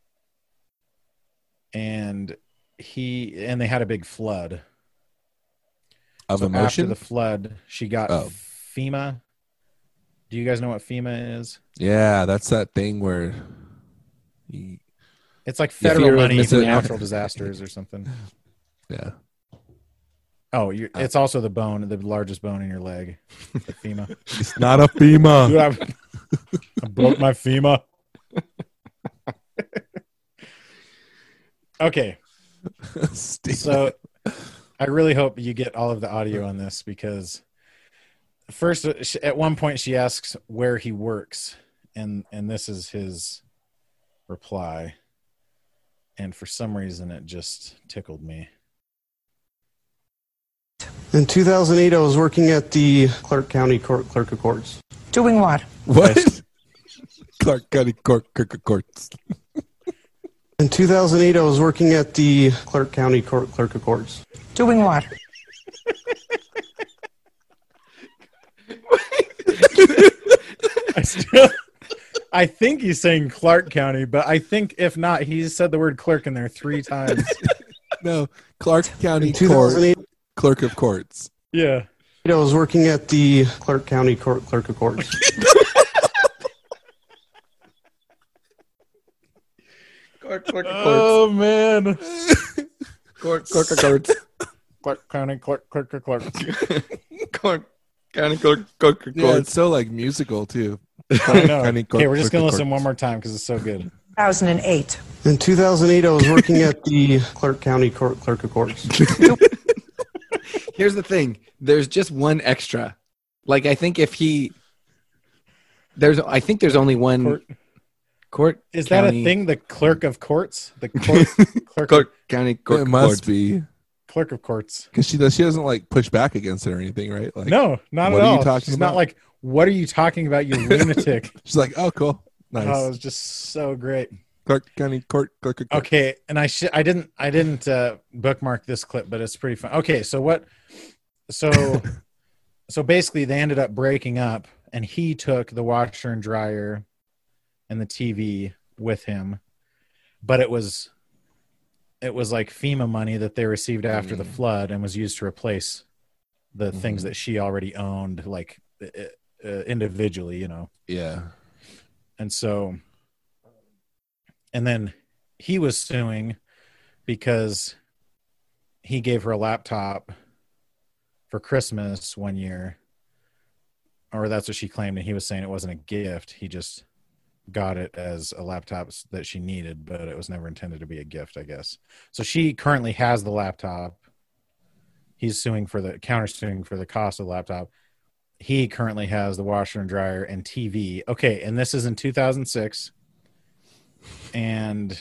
And he and they had a big flood. Of So emotion? after the flood, she got Oh. FEMA. Do you guys know what FEMA is? Yeah, that's that thing where you, It's like Yeah, federal fear of money for missing out. natural disasters or something. yeah. Oh, you're, it's also the bone, the largest bone in your leg. The FEMA. It's not a FEMA. Dude, I, I broke my FEMA. Okay, Steve. so I really hope you get all of the audio on this, because first, she- at one point, she asks where he works, and and this is his reply. And for some reason, it just tickled me. In two thousand eight, I was working at the Clark County Court, Clerk of Courts. Doing what? What? Clark County Court, Court, Courts. In two thousand eight, I was working at the Clark County Court, Clerk of Courts. Doing what? I still, I think he's saying Clark County, but I think if not, he's said the word clerk in there three times. No, Clark County In Court, two thousand eight, Clerk of Courts. Yeah. I was working at the Clark County Court, Clerk of Courts. Court, court, Oh man. court, court, court, Clark County Clerk, Clerk, Clerk, Clerk. court, county, court, court, court. Yeah, it's so like musical too. I know. County Court, Okay, we're just Clerk gonna of listen Courts. one more time because it's so good. two thousand eight. In two thousand eight, I was working at the Clark County Court, Clerk of Courts. Here's the thing. There's just one extra. Like, I think if he, there's, I think there's only one Court. court. Is that county, a thing? The clerk of courts? The court, clerk, Court, county, court, It must court. be clerk of courts. because she does. She doesn't like push back against it or anything, right? Like, No, not what at are you all. talking She's about? not like, what are you talking about, you lunatic? she's like, oh, cool, nice. Oh, it was just so great. Clark County Court, Clerk of Courts. Okay, and I sh- I didn't I didn't uh, bookmark this clip, but it's pretty fun. Okay, so what? So so basically, they ended up breaking up, and he took the washer and dryer and the T V with him, but it was it was like FEMA money that they received after the flood and was used to replace the things that she already owned, like uh, uh, individually, you know. Yeah. And so, and then he was suing because he gave her a laptop for Christmas one year, or that's what she claimed. And he was saying it wasn't a gift. He just got it as a laptop that she needed, but it was never intended to be a gift, I guess. So she currently has the laptop. He's suing for the counter suing for the cost of the laptop. He currently has the washer and dryer and T V. Okay, and this is in two thousand six. And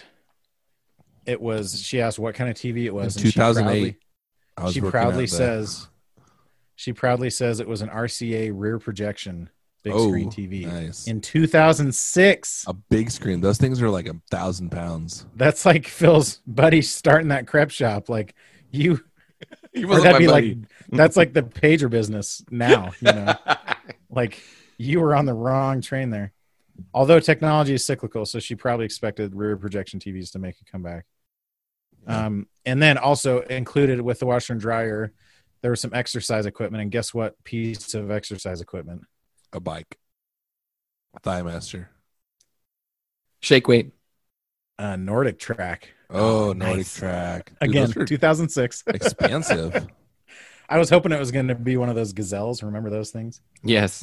it was, she asked what kind of T V it was. In and she two thousand eight, proudly- I was She working proudly at the- says, she proudly says it was an R C A rear projection big Oh, screen T V nice. in two thousand six. a big screen. Those things are like a thousand pounds. That's like Phil's buddy starting that crepe shop. Like you, He or wasn't that'd my be buddy. like, that's like the pager business now, you know, like you were on the wrong train there. Although technology is cyclical, so she probably expected rear projection T Vs to make a comeback. Um, and then also included with the washer and dryer, there was some exercise equipment. And guess what piece of exercise equipment? A bike. A Thigh Master. Shake weight. Uh, Nordic Track. Oh, Oh, Nordic nice. Track. Dude, Again, those are two thousand six. expensive. I was hoping it was going to be one of those gazelles. Remember those things? Yes.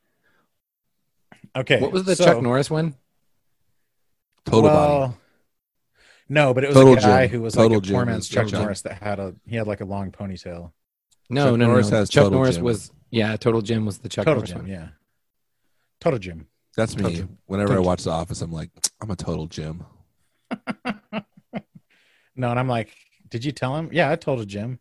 Okay. What was the so- Chuck Norris one? Total well, body. No, but it was Total a guy Jim. who was Total like a Jim poor was man's Chuck Total Jim. Norris that had a he had like a long ponytail. No, Chuck no, Norris no. has Chuck Total Norris Jim. was yeah. Total Jim was the Chuck Total Norris Jim, one. yeah. Total Jim. That's me. Total Jim. Whenever Total I watch The Office, I'm like, I'm a total Jim. No, and I'm like, did you tell him? Yeah, I told a Jim.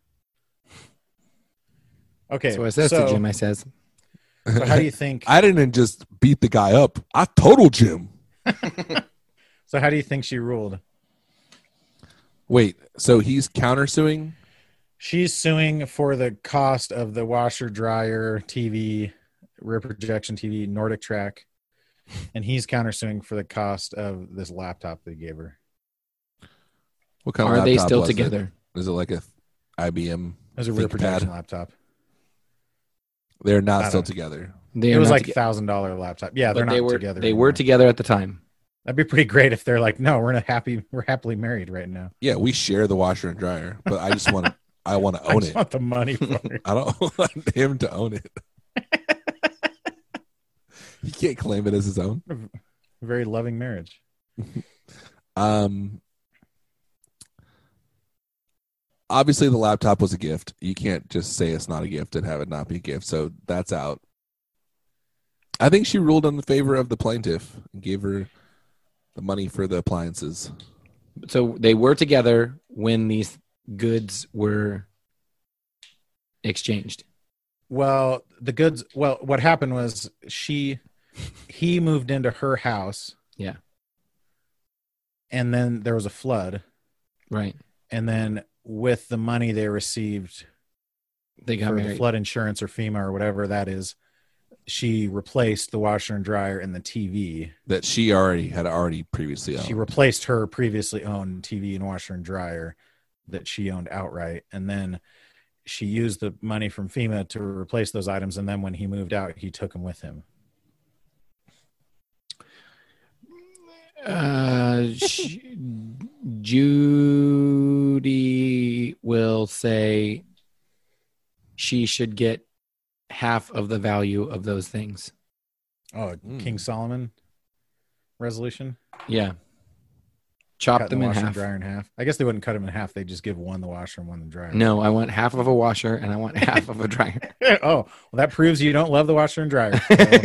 Okay, So I says so, to Jim, I says, so how do you think? I didn't just beat the guy up. I total Jim. so how do you think she ruled? Wait, so he's countersuing? She's suing for the cost of the washer, dryer, T V, rear projection T V, Nordic Track, and he's countersuing for the cost of this laptop they gave her. What kind of "Are they laptop still was it? together?" Is it like a I B M? It was a rear ThinkPad? projection laptop. They're I not don't still know. together. They It are was not like toge- thousand dollar laptop. Yeah, they're but not they were together. they anymore. were together at the time. That'd be pretty great if they're like, no, we're not happy. We're happily married right now. Yeah, we share the washer and dryer, but I just want to. I want to I own just it. want the money for it. I don't want him to own it. He can't claim it as his own. Very loving marriage. Um, obviously, the laptop was a gift. You can't just say it's not a gift and have it not be a gift. So that's out. I think she ruled in the favor of the plaintiff and gave her the money for the appliances. So they were together when these goods were exchanged. Well, the goods. Well, what happened was she, he moved into her house, Yeah. and then there was a flood, Right. and then with the money they received They got for the married. flood insurance or FEMA or whatever that is, she replaced the washer and dryer and the T V. That she already had already previously owned. She replaced her previously owned T V and washer and dryer that she owned outright, and then she used the money from FEMA to replace those items, and then when he moved out, he took them with him. Uh, sh- Judy will say she should get half of the value of those things. Oh, Mm. King Solomon resolution. Yeah. Chop Cut them the in washer and half. dryer in half. I guess they wouldn't cut them in half. They just give one the washer and one the dryer. No, I want half of a washer and I want half of a dryer. Oh, well, that proves you don't love the washer and dryer.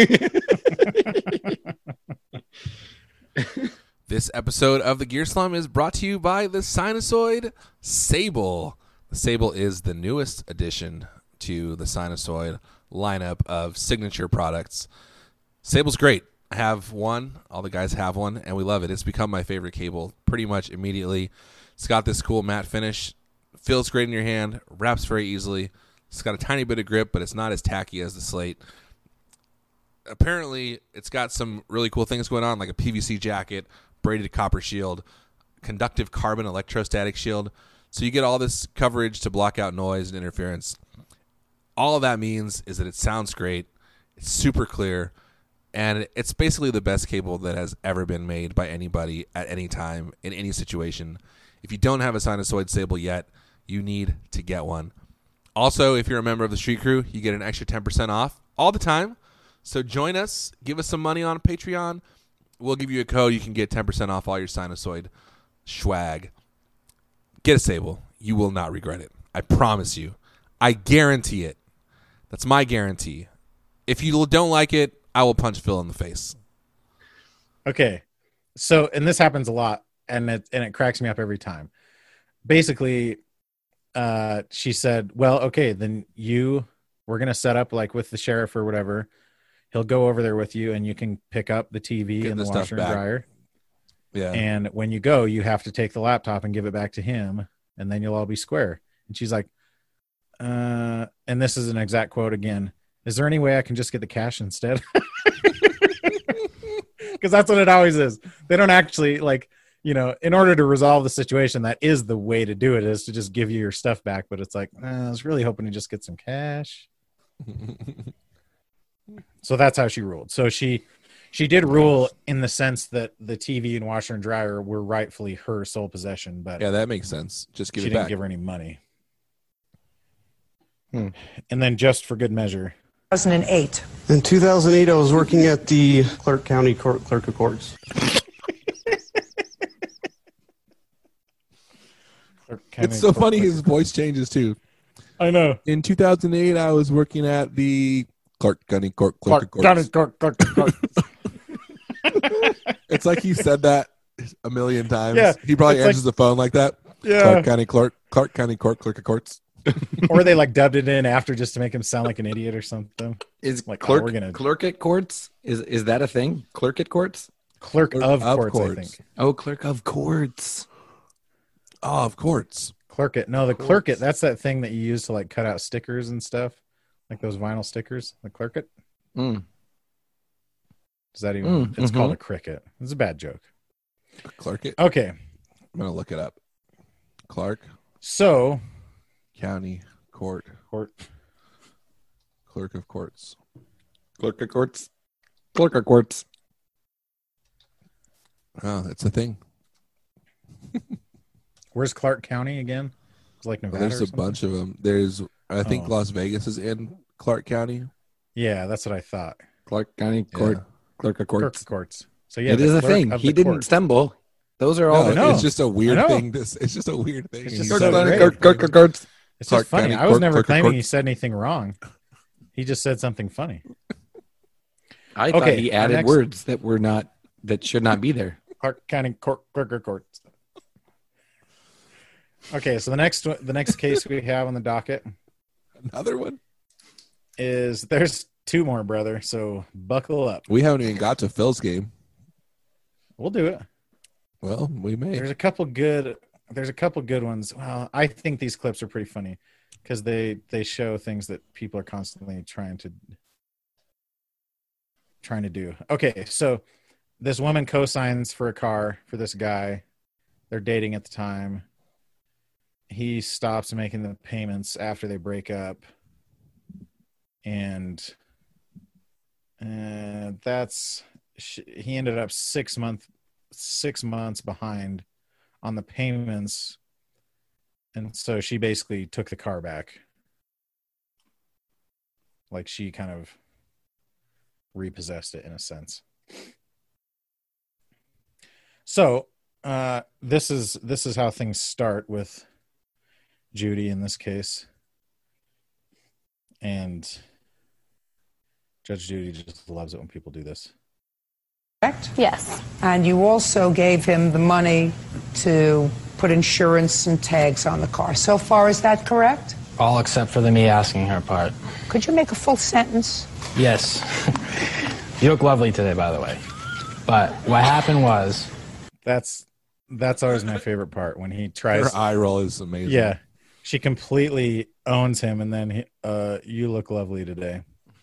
So, This episode of the Gear Slum is brought to you by the Sinusoid Sable. The Sable is the newest addition to the Sinusoid lineup of signature products. Sable's great. I have one. All the guys have one, and we love it. It's become my favorite cable pretty much immediately. It's got this cool matte finish. Feels great in your hand. Wraps very easily. It's got a tiny bit of grip, but it's not as tacky as the Slate. Apparently, it's got some really cool things going on, like a P V C jacket, braided copper shield, conductive carbon electrostatic shield. So you get all this coverage to block out noise and interference. All of that means is that it sounds great. It's super clear. And it's basically the best cable that has ever been made by anybody at any time in any situation. If you don't have a Sinusoid Sable yet, you need to get one. Also, if you're a member of the Street Crew, you get an extra ten percent off all the time. So join us. Give us some money on Patreon. We'll give you a code. You can get ten percent off all your Sinusoid swag. Get a Sable. You will not regret it. I promise you. I guarantee it. That's my guarantee. If you don't like it, I will punch Phil in the face. okay. So, and this happens a lot, and it and it cracks me up every time. Basically, uh, she said, "Well, okay, then you we're gonna set up like with the sheriff or whatever. He'll go over there with you, and you can pick up the T V Get and the the stuff washer and back. dryer. Yeah. And when you go, you have to take the laptop and give it back to him, and then you'll all be square." And she's like, uh, and this is an exact quote again. "Is there any way I can just get the cash instead?" Because that's what it always is. They don't actually like, you know, in order to resolve the situation, that is the way to do it, is to just give you your stuff back. But it's like, uh, I was really hoping to just get some cash. So that's how she ruled. So she she did rule in the sense that the T V and washer and dryer were rightfully her sole possession, but Yeah, that makes sense. Just give she it didn't back. give her any money. Hmm. And then just for good measure, two thousand eight. In two thousand eight, I was working at the Clark County Court, Clerk of Courts. It's so funny his voice changes too. I know. In two thousand eight, I was working at the Clark County Court Clerk of Clark County Courts. Clark, Clark, Clark. It's like he said that a million times. Yeah, He probably it's answers the phone like that. Yeah. Clark County Clerk, Clark County Court, Clerk of Courts. Or they like dubbed it in after just to make him sound like an idiot or something. Is Like, oh, clerk we're gonna- clerk at courts? Is is that a thing? Clerk at courts? Clerk, Clerk of, of courts, I courts. think. Oh, clerk of courts. Oh, of course. Clerk it. No, the clerk it. That's that thing that you use to like cut out stickers and stuff, like those vinyl stickers. The clerk it. Mm. Does that even? Mm, it's mhm. called a cricket. It's a bad joke. Clerk it. Okay, I'm gonna look it up. Clark so County Court, court. Clerk of Courts. Clerk of courts. Clerk of courts. Oh, that's a thing. Where's Clark County again? It's like Well, Nevada. there's or a something? bunch of them. There's, I think, Oh. Las Vegas is in Clark County. Yeah, that's what I thought. Clark County Court. Yeah. Clerk of Clerk courts. of courts. So yeah, it the is a clerk thing. of He the didn't court. stumble. Those are all No, the know. it's just a weird I know. thing. This it's just a weird thing. It's And just he's so like, great. Clerk, clerk of courts. It's Clark just funny. County I was Court, never Clerk of claiming Courts. he said anything wrong. He just said something funny. I thought Okay, he our added next- words that were not that should not be there. Clark County Court, Clerk of Courts. Okay, so the next one- the next case we have on the docket Another one. is there's two more, brother. So buckle up. We haven't even got to Phil's game. We'll do it. Well, we may. There's a couple good. There's a couple good ones. Well, I think these clips are pretty funny because they they show things that people are constantly trying to trying to do. Okay, so this woman co-signs for a car for this guy. They're dating at the time. He stops making the payments after they break up, and uh, that's he ended up six month six months behind on the payments, and so she basically took the car back. Like she kind of repossessed it in a sense. So uh, this is this is how things start with Judy in this case, and Judge Judy just loves it when people do this. Correct? Yes. And you also gave him the money to put insurance and tags on the car. So far, is that correct? All except for the me asking her part. Could you make a full sentence? Yes. You look lovely today, by the way. But what happened was, That's that's always my favorite part when he tries. Her eye roll is amazing. Yeah, she completely owns him, and then he, uh, you look lovely today.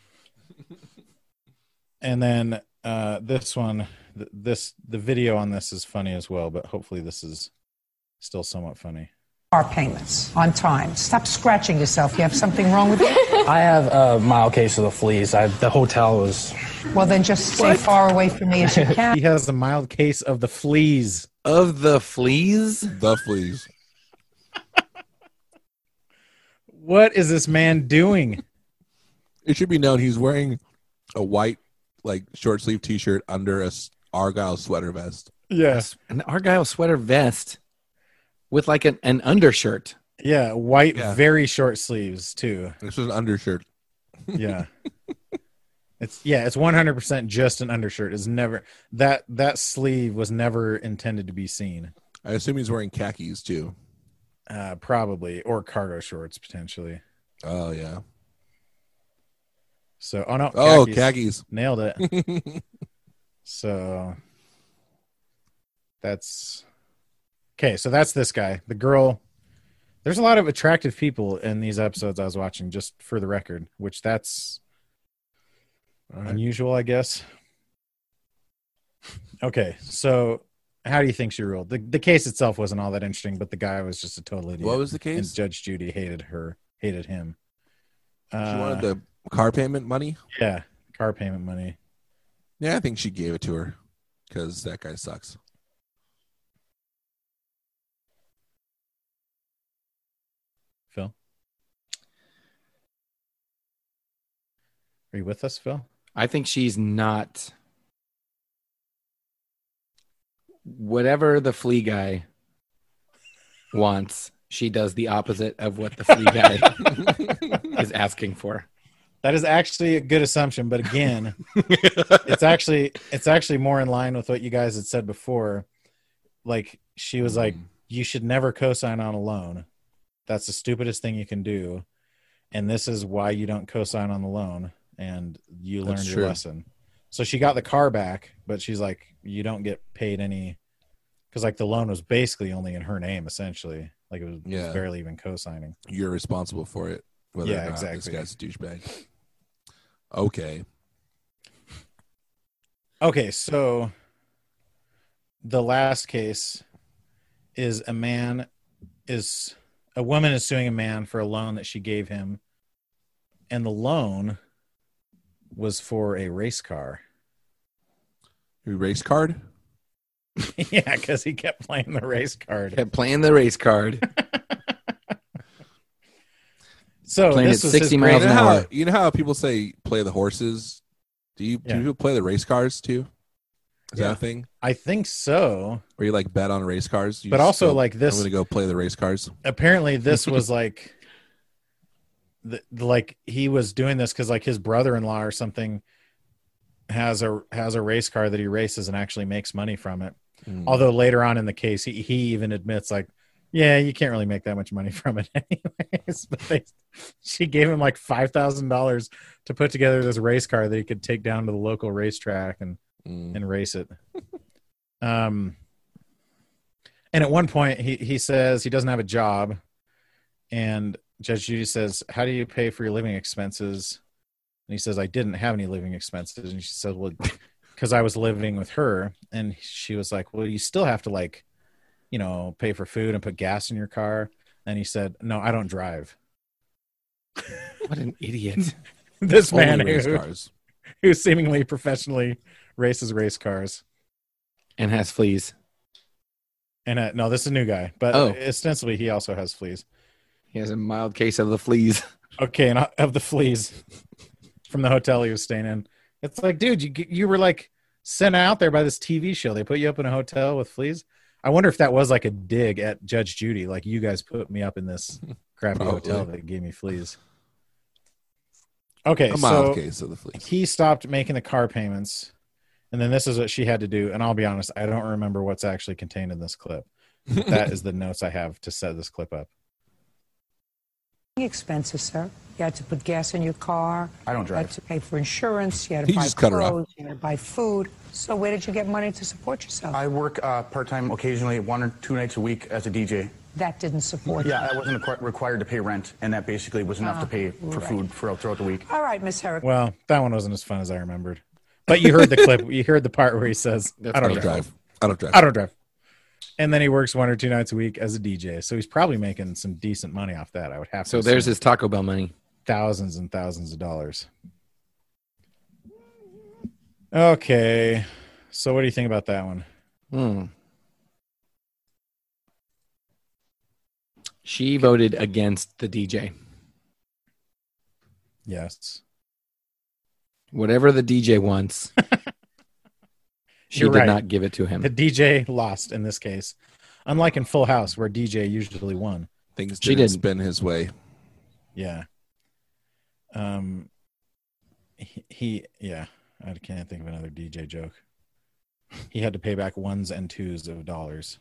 And then uh, this one, th- this the video on this is funny as well, but hopefully this is still somewhat funny. Car payments on time. Stop scratching yourself. You have something wrong with you? I have a mild case of the fleas. I, the hotel was... Well, then just stay far away from me as you can. He has a mild case of the fleas. Of the fleas? The fleas. What is this man doing? It should be known he's wearing a white, like short sleeve T-shirt under a s- Argyle sweater vest. Yes. An Argyle sweater vest with like an, an undershirt. Yeah, white, Yeah. very short sleeves too. This is an undershirt. Yeah. It's yeah, it's one hundred percent just an undershirt. It's never that that sleeve was never intended to be seen. I assume he's wearing khakis too. Uh, probably, or cargo shorts potentially. Oh yeah. So, oh no, Oh, khakis. khakis. Nailed it. So that's okay. So that's this guy. The girl. There's a lot of attractive people in these episodes I was watching, just for the record, which that's All right. unusual, I guess. Okay, so how do you think she ruled? The the case itself wasn't all that interesting, but the guy was just a total idiot. What was the And case? Judge Judy hated her, hated him. She Uh, wanted the car payment money. yeah, car payment money. Yeah, I think she gave it to her because that guy sucks. Phil? Are you with us, Phil? I think she's not. Whatever the flea guy wants, she does the opposite of what the flea guy is asking for. That is actually a good assumption, but again, it's actually it's actually more in line with what you guys had said before. Like she was like, you should never co-sign on a loan. That's the stupidest thing you can do. And this is why you don't co-sign on the loan. And you learned That's your true. lesson. So she got the car back, but she's like, you don't get paid any, because like the loan was basically only in her name, essentially. Like it was, it Yeah. was barely even co-signing. You're responsible for it. Whether Yeah, or not exactly. This guy's a douchebag. Okay. Okay, so the last case is a man is a woman is suing a man for a loan that she gave him, and the loan was for a race car. Your race card? Yeah, because he kept playing the race card. Kept playing the race card. So Playing this at was sixty his miles You great- an know, how, hour. you know how people say play the horses? Do you Yeah. do people play the race cars too? Is Yeah. that a thing? I think so. Or you like bet on race cars? You But just also, go, like, this- I'm gonna go play the race cars. Apparently this was like the, like he was doing this because like his brother-in-law or something has a has a race car that he races and actually makes money from it. Mm. Although later on in the case he, he even admits like, yeah, you can't really make that much money from it anyways. But they, she gave him like five thousand dollars to put together this race car that he could take down to the local racetrack and Mm. and race it. Um, and at one point he, he says he doesn't have a job, and Judge Judy says, how do you pay for your living expenses? And he says, I didn't have any living expenses. And she says, well, because I was living with her. And she was like, well, you still have to like, you know, pay for food and put gas in your car. And he said, no, I don't drive. What an idiot. This man Only race who, cars. who seemingly professionally races race cars. And has fleas. And uh, no, this is a new guy, but Oh. ostensibly he also has fleas. He has a mild case of the fleas. Okay, and of the fleas from the hotel he was staying in. It's like, dude, you you were like sent out there by this T V show. They put you up in a hotel with fleas. I wonder if that was like a dig at Judge Judy. Like, you guys put me up in this crappy Probably. hotel that gave me fleas. Okay, A mild so case of the fleas. he stopped making the car payments, and then this is what she had to do. And I'll be honest, I don't remember what's actually contained in this clip. That is the notes I have to set this clip up. Expensive, sir. You had to put gas in your car. I don't You had drive. to pay for insurance. You had to He buy just cut her off. clothes. You had to buy food. So where did you get money to support yourself? I work uh, part-time occasionally, one or two nights a week as a D J. that didn't support Yeah, I wasn't requ- required to pay rent, and that basically was enough to pay for right. food for, throughout the week. you. All right, Miss Herrick. Well, that one wasn't as fun as I remembered. But you heard the clip. You heard the part where he says, That's I I don't don't drive. drive. I don't drive. I don't drive. And then he works one or two nights a week as a D J. So he's probably making some decent money off that. I would have to So there's assume. his Taco Bell money. Thousands and thousands of dollars. Okay. So what do you think about that one? Hmm. She voted against the D J. Yes. Whatever the D J wants, she You're did right. not give it to him. The D J lost in this case. Unlike in Full House, where D J usually won. Things She didn't didn't. spin his way. Yeah. Um he, he yeah, I can't think of another D J joke. He had to pay back ones and twos of dollars.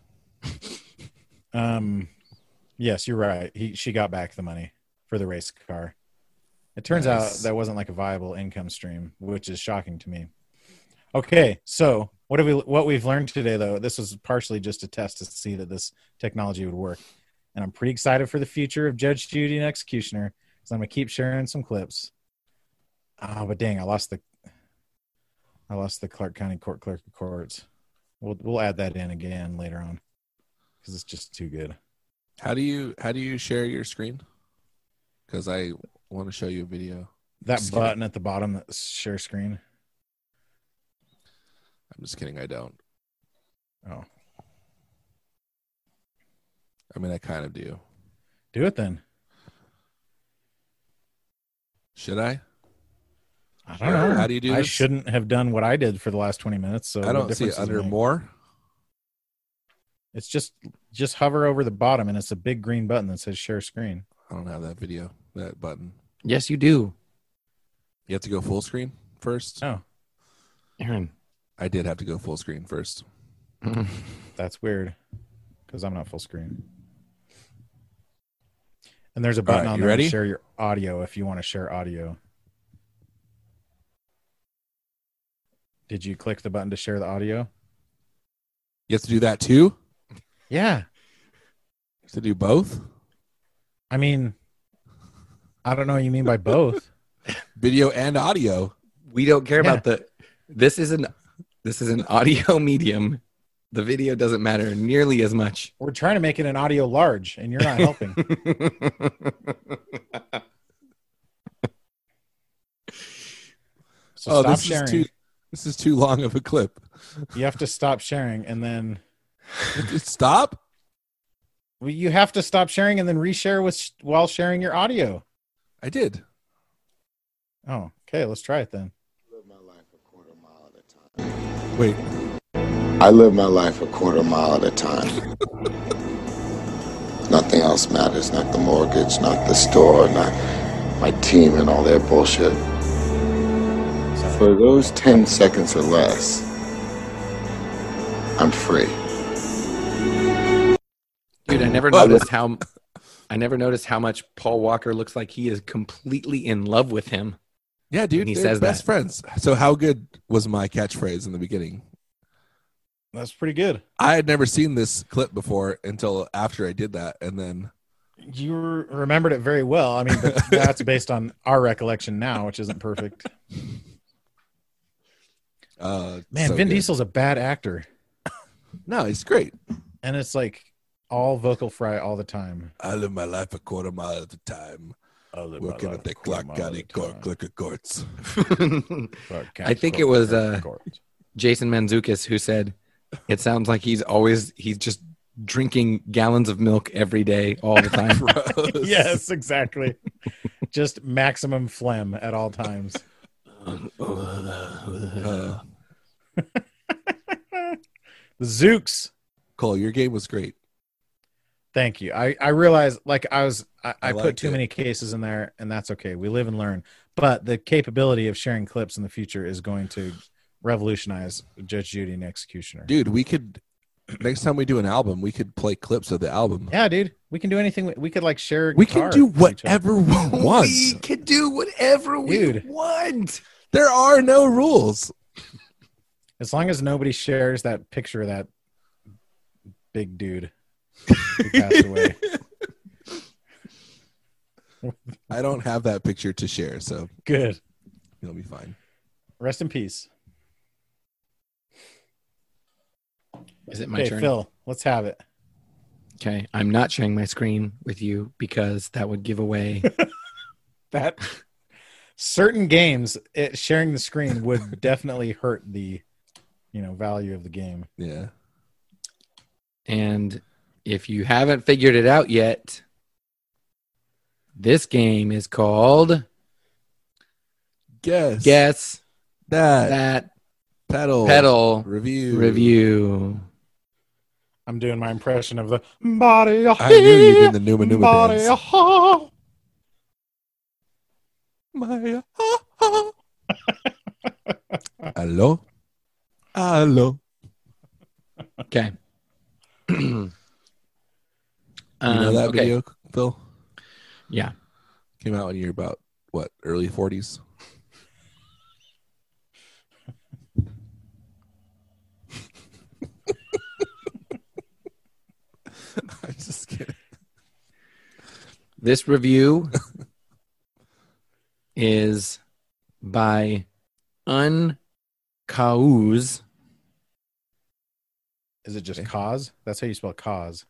Um yes, you're right. He she got back the money for the race car. It turns out Nice. that wasn't like a viable income stream, which is shocking to me. Okay, so what have we what we've learned today though, this was partially just a test to see that this technology would work. And I'm pretty excited for the future of Judge Judy and Executioner. So I'm gonna keep sharing some clips. Oh, but dang, I lost the I lost the Clark County Court Clerk of Courts. We'll we'll add that in again later on because it's just too good. How do you how do you share your screen? Because I want to show you a video. That Just kidding. button at the bottom, that share screen. I'm just kidding. I don't. Oh, I mean, I kind of do. do it then. Should I? I don't know. How do you do I this? shouldn't have done what I did for the last twenty minutes. So I what don't see difference it does under make? more. It's just just hover over the bottom, and it's a big green button that says share screen. I don't have that video, that button. Yes, you do. You have to go full screen first. Oh, Aaron. I did have to go full screen first. that's weird because I'm not full screen. And there's a button right, on you there ready? to share your audio if you want to share audio. Did you click the button to share the audio? You have to do that too? Yeah. You have to do both? I mean, I don't know what you mean by both. Video and audio. We don't care Yeah. about the. This is an this is an audio medium. The video doesn't matter nearly as much. We're trying to make it an audio large, and you're not helping. So oh, stop this sharing. is too. This is too long of a clip. You have to stop sharing, and then Stop. well, you have to stop sharing, and then reshare with while sharing your audio. I did. Oh, okay. Let's try it then. Wait. I live my life a quarter mile at a time. Nothing else matters, not the mortgage, not the store, not my team and all their bullshit. For those ten seconds or less, I'm free. Dude, I never Well, noticed how I never noticed how much Paul Walker looks like he is completely in love with him. Yeah, dude. He They're says best that. friends. So how good was my catchphrase in the beginning? That's pretty good. I had never seen this clip before until after I did that, and then You re- remembered it very well. I mean, but that's based on our recollection now, which isn't perfect. uh, Man, so Vin good. Diesel's a bad actor, No, he's great. and it's like all vocal fry all the time. I live my life a quarter mile at a time, working at the Clark County Court Clerk of Courts. I think it was uh, Jason Mantzoukas who said, "It sounds like he's always he's just drinking gallons of milk every day, all the time." Gross. Yes, exactly. Just maximum phlegm at all times. Uh, The Zooks. Cole, your game was great. Thank you. I, I realized like I was I, I, I put liked too it. many cases in there, and that's okay. We live and learn. But the capability of sharing clips in the future is going to revolutionize Judge Judy and Executioner. Dude, we could next time we do an album, we could play clips of the album. Yeah, dude. We can do anything. We, we could like share. We can guitar do with each other. whatever we want. We can do whatever we Dude. want. There are no rules. As long as nobody shares that picture of that big dude who passed away. I don't have that picture to share, so Good. you'll be fine. Rest in peace. Is it my Okay, turn? Phil, let's have it. Okay, I'm not sharing my screen with you because that would give away. That certain games, it, sharing the screen would definitely hurt the, you know, value of the game. Yeah. And if you haven't figured it out yet, this game is called Guess. Guess that. That pedal. Pedal Review. Review. I'm doing my impression of the body. I knew you did the Numa Numa body. dance. My, Hello? Hello? Okay. um, You know that okay. video, Phil? Yeah. Came out when you were about, what, early forties? I'm just kidding. This review is by Uncauz. Is it just cause? That's how you spell cause.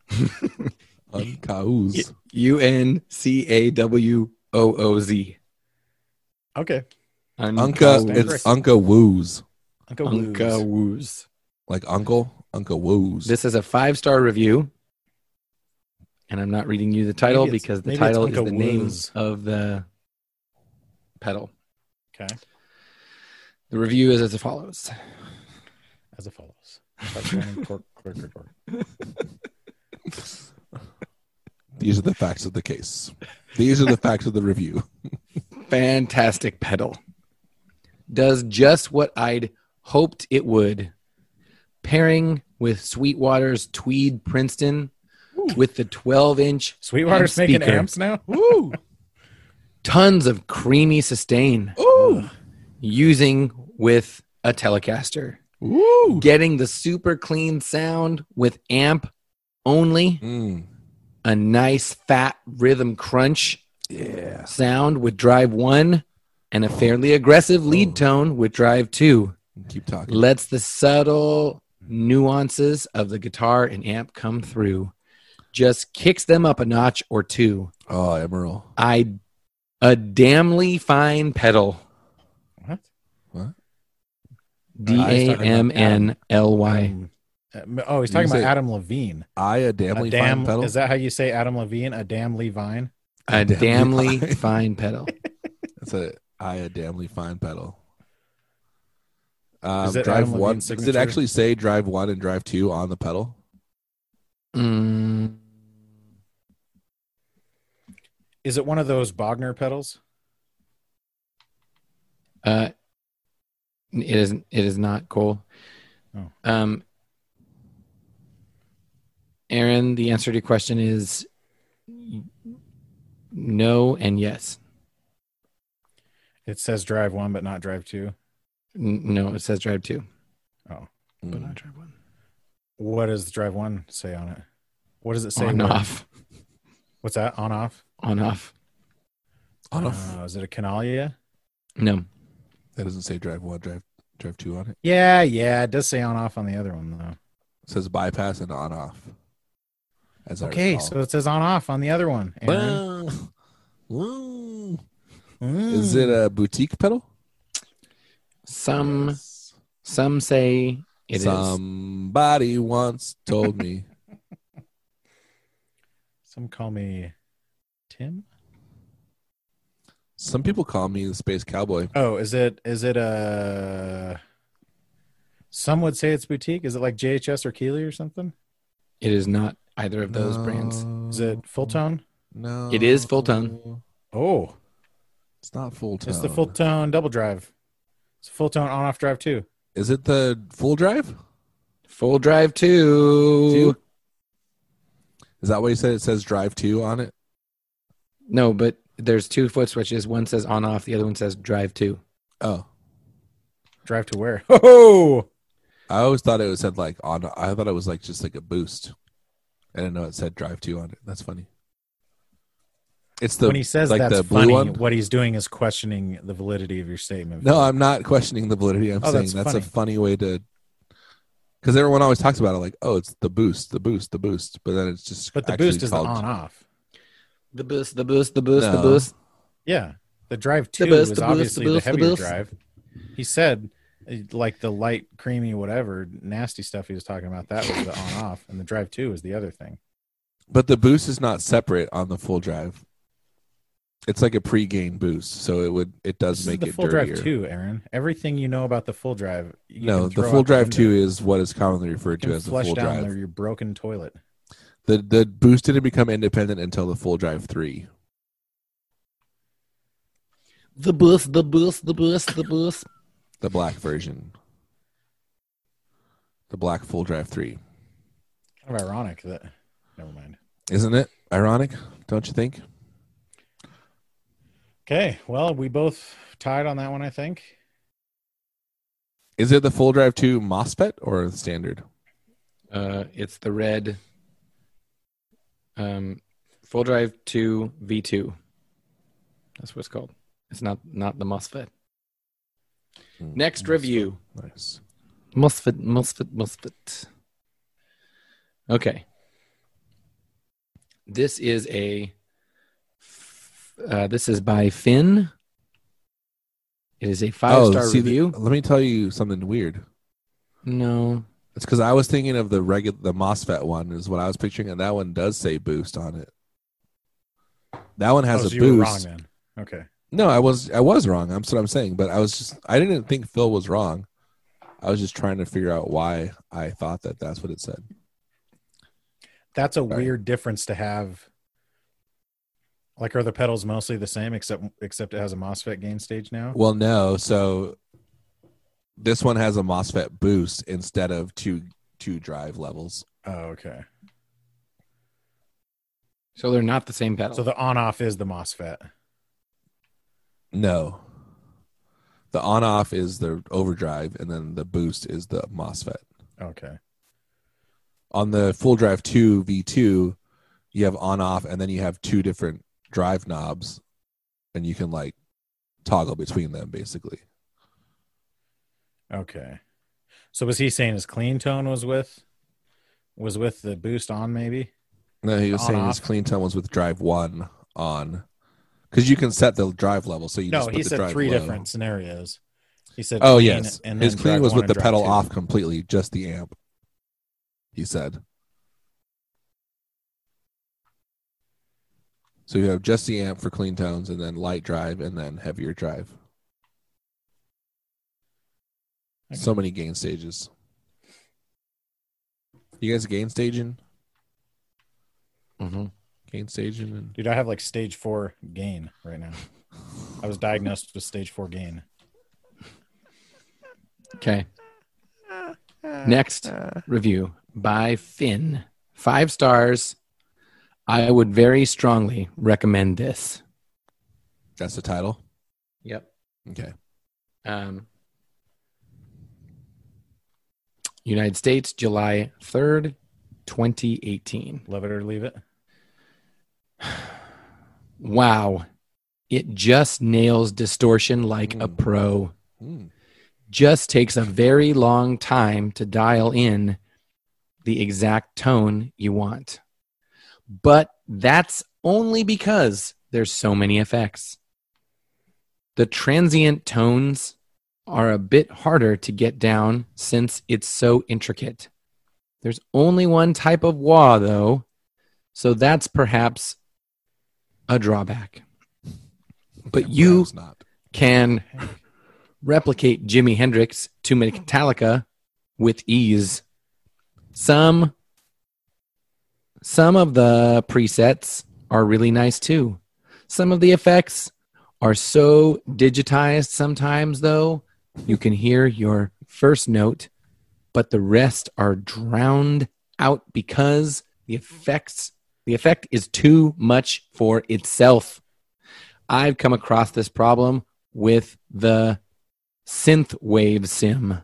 Uncauz. U N C A W O O Z. Okay. Unca, it's Unca Woos. Uncle Unca Woos. Woos. Like uncle, Unca Woos. This is a five-star review. And I'm not reading you the title Maybe it's- because the maybe it's title is Unca the name Woos. of the pedal. Okay. The review is as follows. As it follows. Clark County Court Clerk Report. These are the facts of the case. These are the facts of the review. Fantastic pedal. Does just what I'd hoped it would. Pairing with Sweetwater's Tweed Princeton with the twelve inch Sweetwater's amp making speaker. amps now? Woo! Tons of creamy sustain. Ooh! Using with a Telecaster. Woo! Getting the super clean sound with amp only. Mm. A nice fat rhythm crunch Yeah. sound with drive one and a fairly aggressive lead tone with drive two. Keep talking. Lets the subtle nuances of the guitar and amp come through. Just kicks them up a notch or two. Oh, Emerald. I a damnly fine pedal. What? What? D A M N L Y. Um, uh, oh, he's talking You about say- Adam Levine. I a damnly a damn, fine pedal. Is that how you say Adam Levine? A damn Levine? A damnly damnly fine. fine pedal. That's a I a damnly fine pedal. Um, Is it drive Adam one. Levine's Does it signature? actually say drive one and drive two on the pedal? Mm, Is it one of those Bogner pedals? uh, it is. It is not Cole. Oh. Um, Aaron, the answer to your question is no and yes. It says drive one, but not drive two. N- No, it says drive two, Oh. but Mm. not drive one. What does drive one say on it? What does it say? On where- off, What's that? On off? on off. On off. Uh, is it a Canalia? No, That doesn't say drive one, drive drive two on it. Yeah, yeah. It does say on off on the other one, though. It says bypass and on off. As I Okay, recall. so it says on off on the other one. Aaron. Woo. Mm. Is it a boutique pedal? some Yes. some say it is. Somebody once told me. Some call me Tim. Some people call me the Space Cowboy. Oh, is it? Is it a? Some would say it's boutique. Is it like J H S or Keeley or something? It is not either of those brands. Is it full tone? No. It is full tone. Oh, It's not full tone. it's the full tone double drive. It's full tone on off drive too. Is it the full drive? Full drive two. Two? Is that what you said? It says drive two on it? No, but there's two foot switches. One says on off. The other one says drive two. Oh. Drive to where? Oh, I always thought it was said like on. I thought it was like just like a boost. I didn't know it said drive two on it. That's funny. It's the when he says like that's the blue funny, one. what he's doing is questioning the validity of your statement. No, I'm not questioning the validity. I'm Oh, saying that's that's, funny. a funny way to. Because everyone always talks about it like, oh, it's the boost, the boost, the boost, but then it's just. But the actually boost is the called- on off. The boost, the boost, the boost, the No. boost. Yeah, the drive two boost, is the boost, obviously the the, boost, the heavier boost. drive. He said, uh, like the light, creamy, whatever nasty stuff he was talking about. That was the on off, and the drive two is the other thing. But the boost is not separate on the full drive. It's like a pre-gain boost, so it would it does This make is the it full dirtier. drive two, Aaron. Everything you know about the full drive. You No, can the throw full out drive window. two is what is commonly You referred can to as the flush full down drive. your broken toilet. The the boost didn't become independent until the full drive three. The boost, the boost, the boost, the boost. The black version. The black full drive three. Kind of ironic that. Never mind. Isn't it ironic? Don't you think? Okay, well, we both tied on that one, I think. Is it the full drive two MOSFET or the standard? Uh, it's the red. Um, full drive two V two. That's what it's called. It's not not the MOSFET. Mm, Next MOSFET. review. Nice. MOSFET, MOSFET, MOSFET. Okay. This is a. Uh, this is by Finn It is a five-star oh, see, review. The, let me tell you something weird. No. It's because I was thinking of the regular, the MOSFET one is what I was picturing, and that one does say boost on it. That one has oh, a so boost. You were wrong then. Okay. No, I was I was wrong. That's what I'm saying. But I was just I didn't think Phil was wrong. I was just trying to figure out why I thought that that's what it said. That's a Sorry. weird difference to have. Like, are the pedals mostly the same except except it has a MOSFET gain stage now? Well, no. So this one has a MOSFET boost instead of two two drive levels. Oh, okay. So they're not the same pedal. So the on-off is the MOSFET. No. The on-off is the overdrive, and then the boost is the MOSFET. Okay. On the full drive two V two, you have on-off, and then you have two different drive knobs, and you can like toggle between them basically. Okay. So was he saying his clean tone was with was with the boost on maybe? No, he was On, saying off? his clean tone was with drive one on, because you can set the drive level. So you No, just put he the said drive three low. different scenarios. He said, "Oh clean, yes, and his then clean drive was one with and the drive pedal two. off completely, just the amp." He said. So you have just the amp for clean tones, and then light drive, and then heavier drive. Okay. So many gain stages. You guys gain staging? Mm-hmm. Gain staging and Dude, I have like stage four gain right now. I was diagnosed with stage four gain. Okay. Next review by Finn. Five stars. I would very strongly recommend this. that's the title. Yep. Okay. Um, United States, July third, twenty eighteen. Love it or leave it. Wow. It just nails distortion like a Mm. pro. Mm. Just takes a very long time to dial in the exact tone you want. But that's only because there's so many effects. The transient tones are a bit harder to get down since it's so intricate. There's only one type of wah, though, so that's perhaps a drawback. But Yeah, you perhaps not. can replicate Jimi Hendrix to Metallica with ease. Some some of the presets are really nice too. Some of the effects are so digitized sometimes, though, you can hear your first note, but the rest are drowned out because the effects the effect is too much for itself. I've come across this problem with the Synthwave Sim.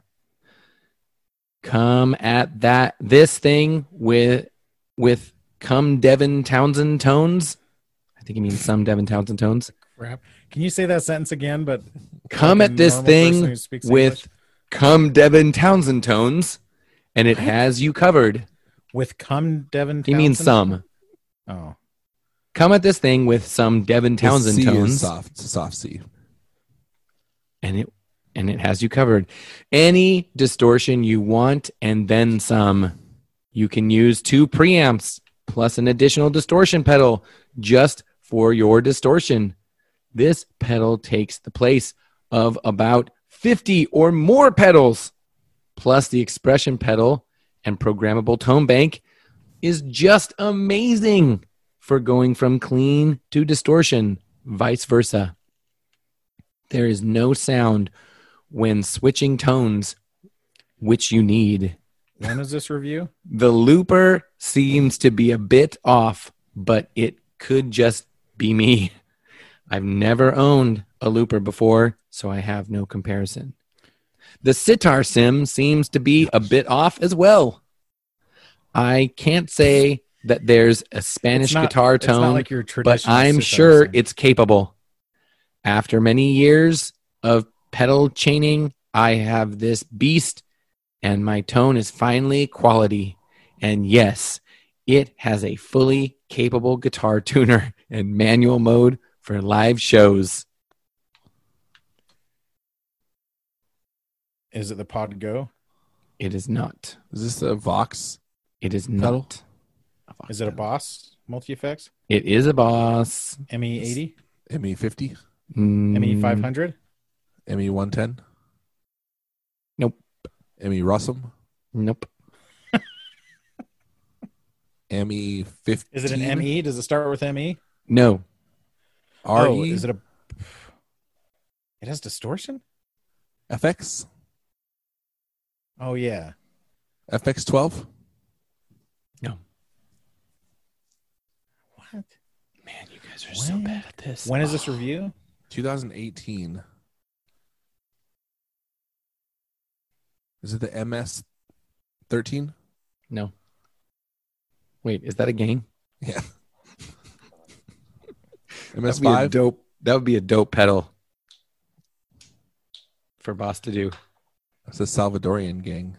Come at that this thing with with come Devin Townsend tones. I think he means some Devin Townsend tones. Crap. Can you say that sentence again? But Come like a at this normal person thing who speaks with English? come Devin Townsend tones, and it has you covered. With come Devin He Townsend? means some. Oh. Come at this thing with some Devin The Townsend C is tones, soft, soft C. and it and it has you covered. Any distortion you want, and then some. You can use two preamps plus an additional distortion pedal just for your distortion. This pedal takes the place of about fifty or more pedals, plus the expression pedal and programmable tone bank is just amazing for going from clean to distortion, vice versa. There is no sound when switching tones, which you need. When is this review? The looper seems to be a bit off, but it could just be me. I've never owned a looper before, so I have no comparison. The sitar sim seems to be a bit off as well. I can't say that there's a Spanish It's not- guitar it's not tone, like your but traditional I'm sitar sure sim. it's capable. After many years of pedal chaining, I have this beast, and my tone is finally quality. And yes, it has a fully capable guitar tuner and manual mode for live shows. Is it the Pod Go? It is not. Is this a Vox? It is Pedal? not. Is it a Boss multi-effects? It is a Boss. M E eighty? M E fifty? Mm, M E five hundred? M E one ten? Nope. M E Russum? Nope. M E fifteen? Is it an M E? Does it start with M E? No. R E? Oh, is it a... It has distortion? F X? Oh, yeah. F X twelve? No. What? Man, you guys are so bad at this. When is this review? twenty eighteen. Is it the M S thirteen? No. Wait, is that a game? Yeah. M S That'd be a five? dope. That would be a dope pedal for Boss to do. It's a Salvadorian gang.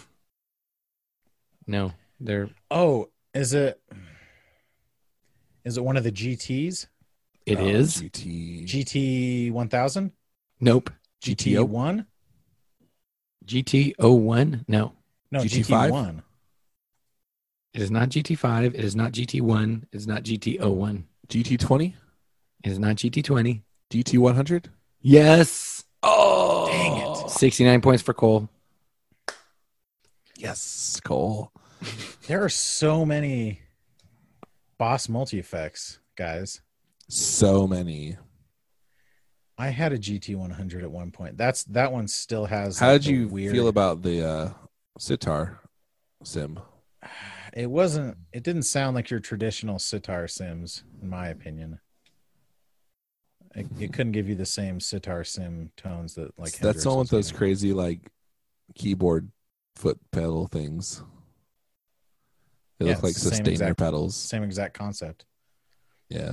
No, they're. Oh, is it... Is it one of the G Ts? It Oh, is. G T. G T one thousand? Nope. G T one? G T oh one? No. No, G T G T one. It is not G T five. It is not G T one. It is not G T oh one. G T twenty? It is not G T twenty. G T one hundred? Yes. Oh! Dang it. sixty-nine points for Cole. Yes, Cole. There are so many Boss multi-effects, guys. So many. I had a G T one hundred at one point. That's That one still has... How like, did the you weird... feel about the uh, sitar sim? It wasn't... It didn't sound like your traditional sitar sims, in my opinion. It, it couldn't give you the same sitar sim tones that like That's Hendrix the one was with those giving. crazy like keyboard foot pedal things. They Yeah, look like it's the same sustainer exact- pedals. Same exact concept. Yeah.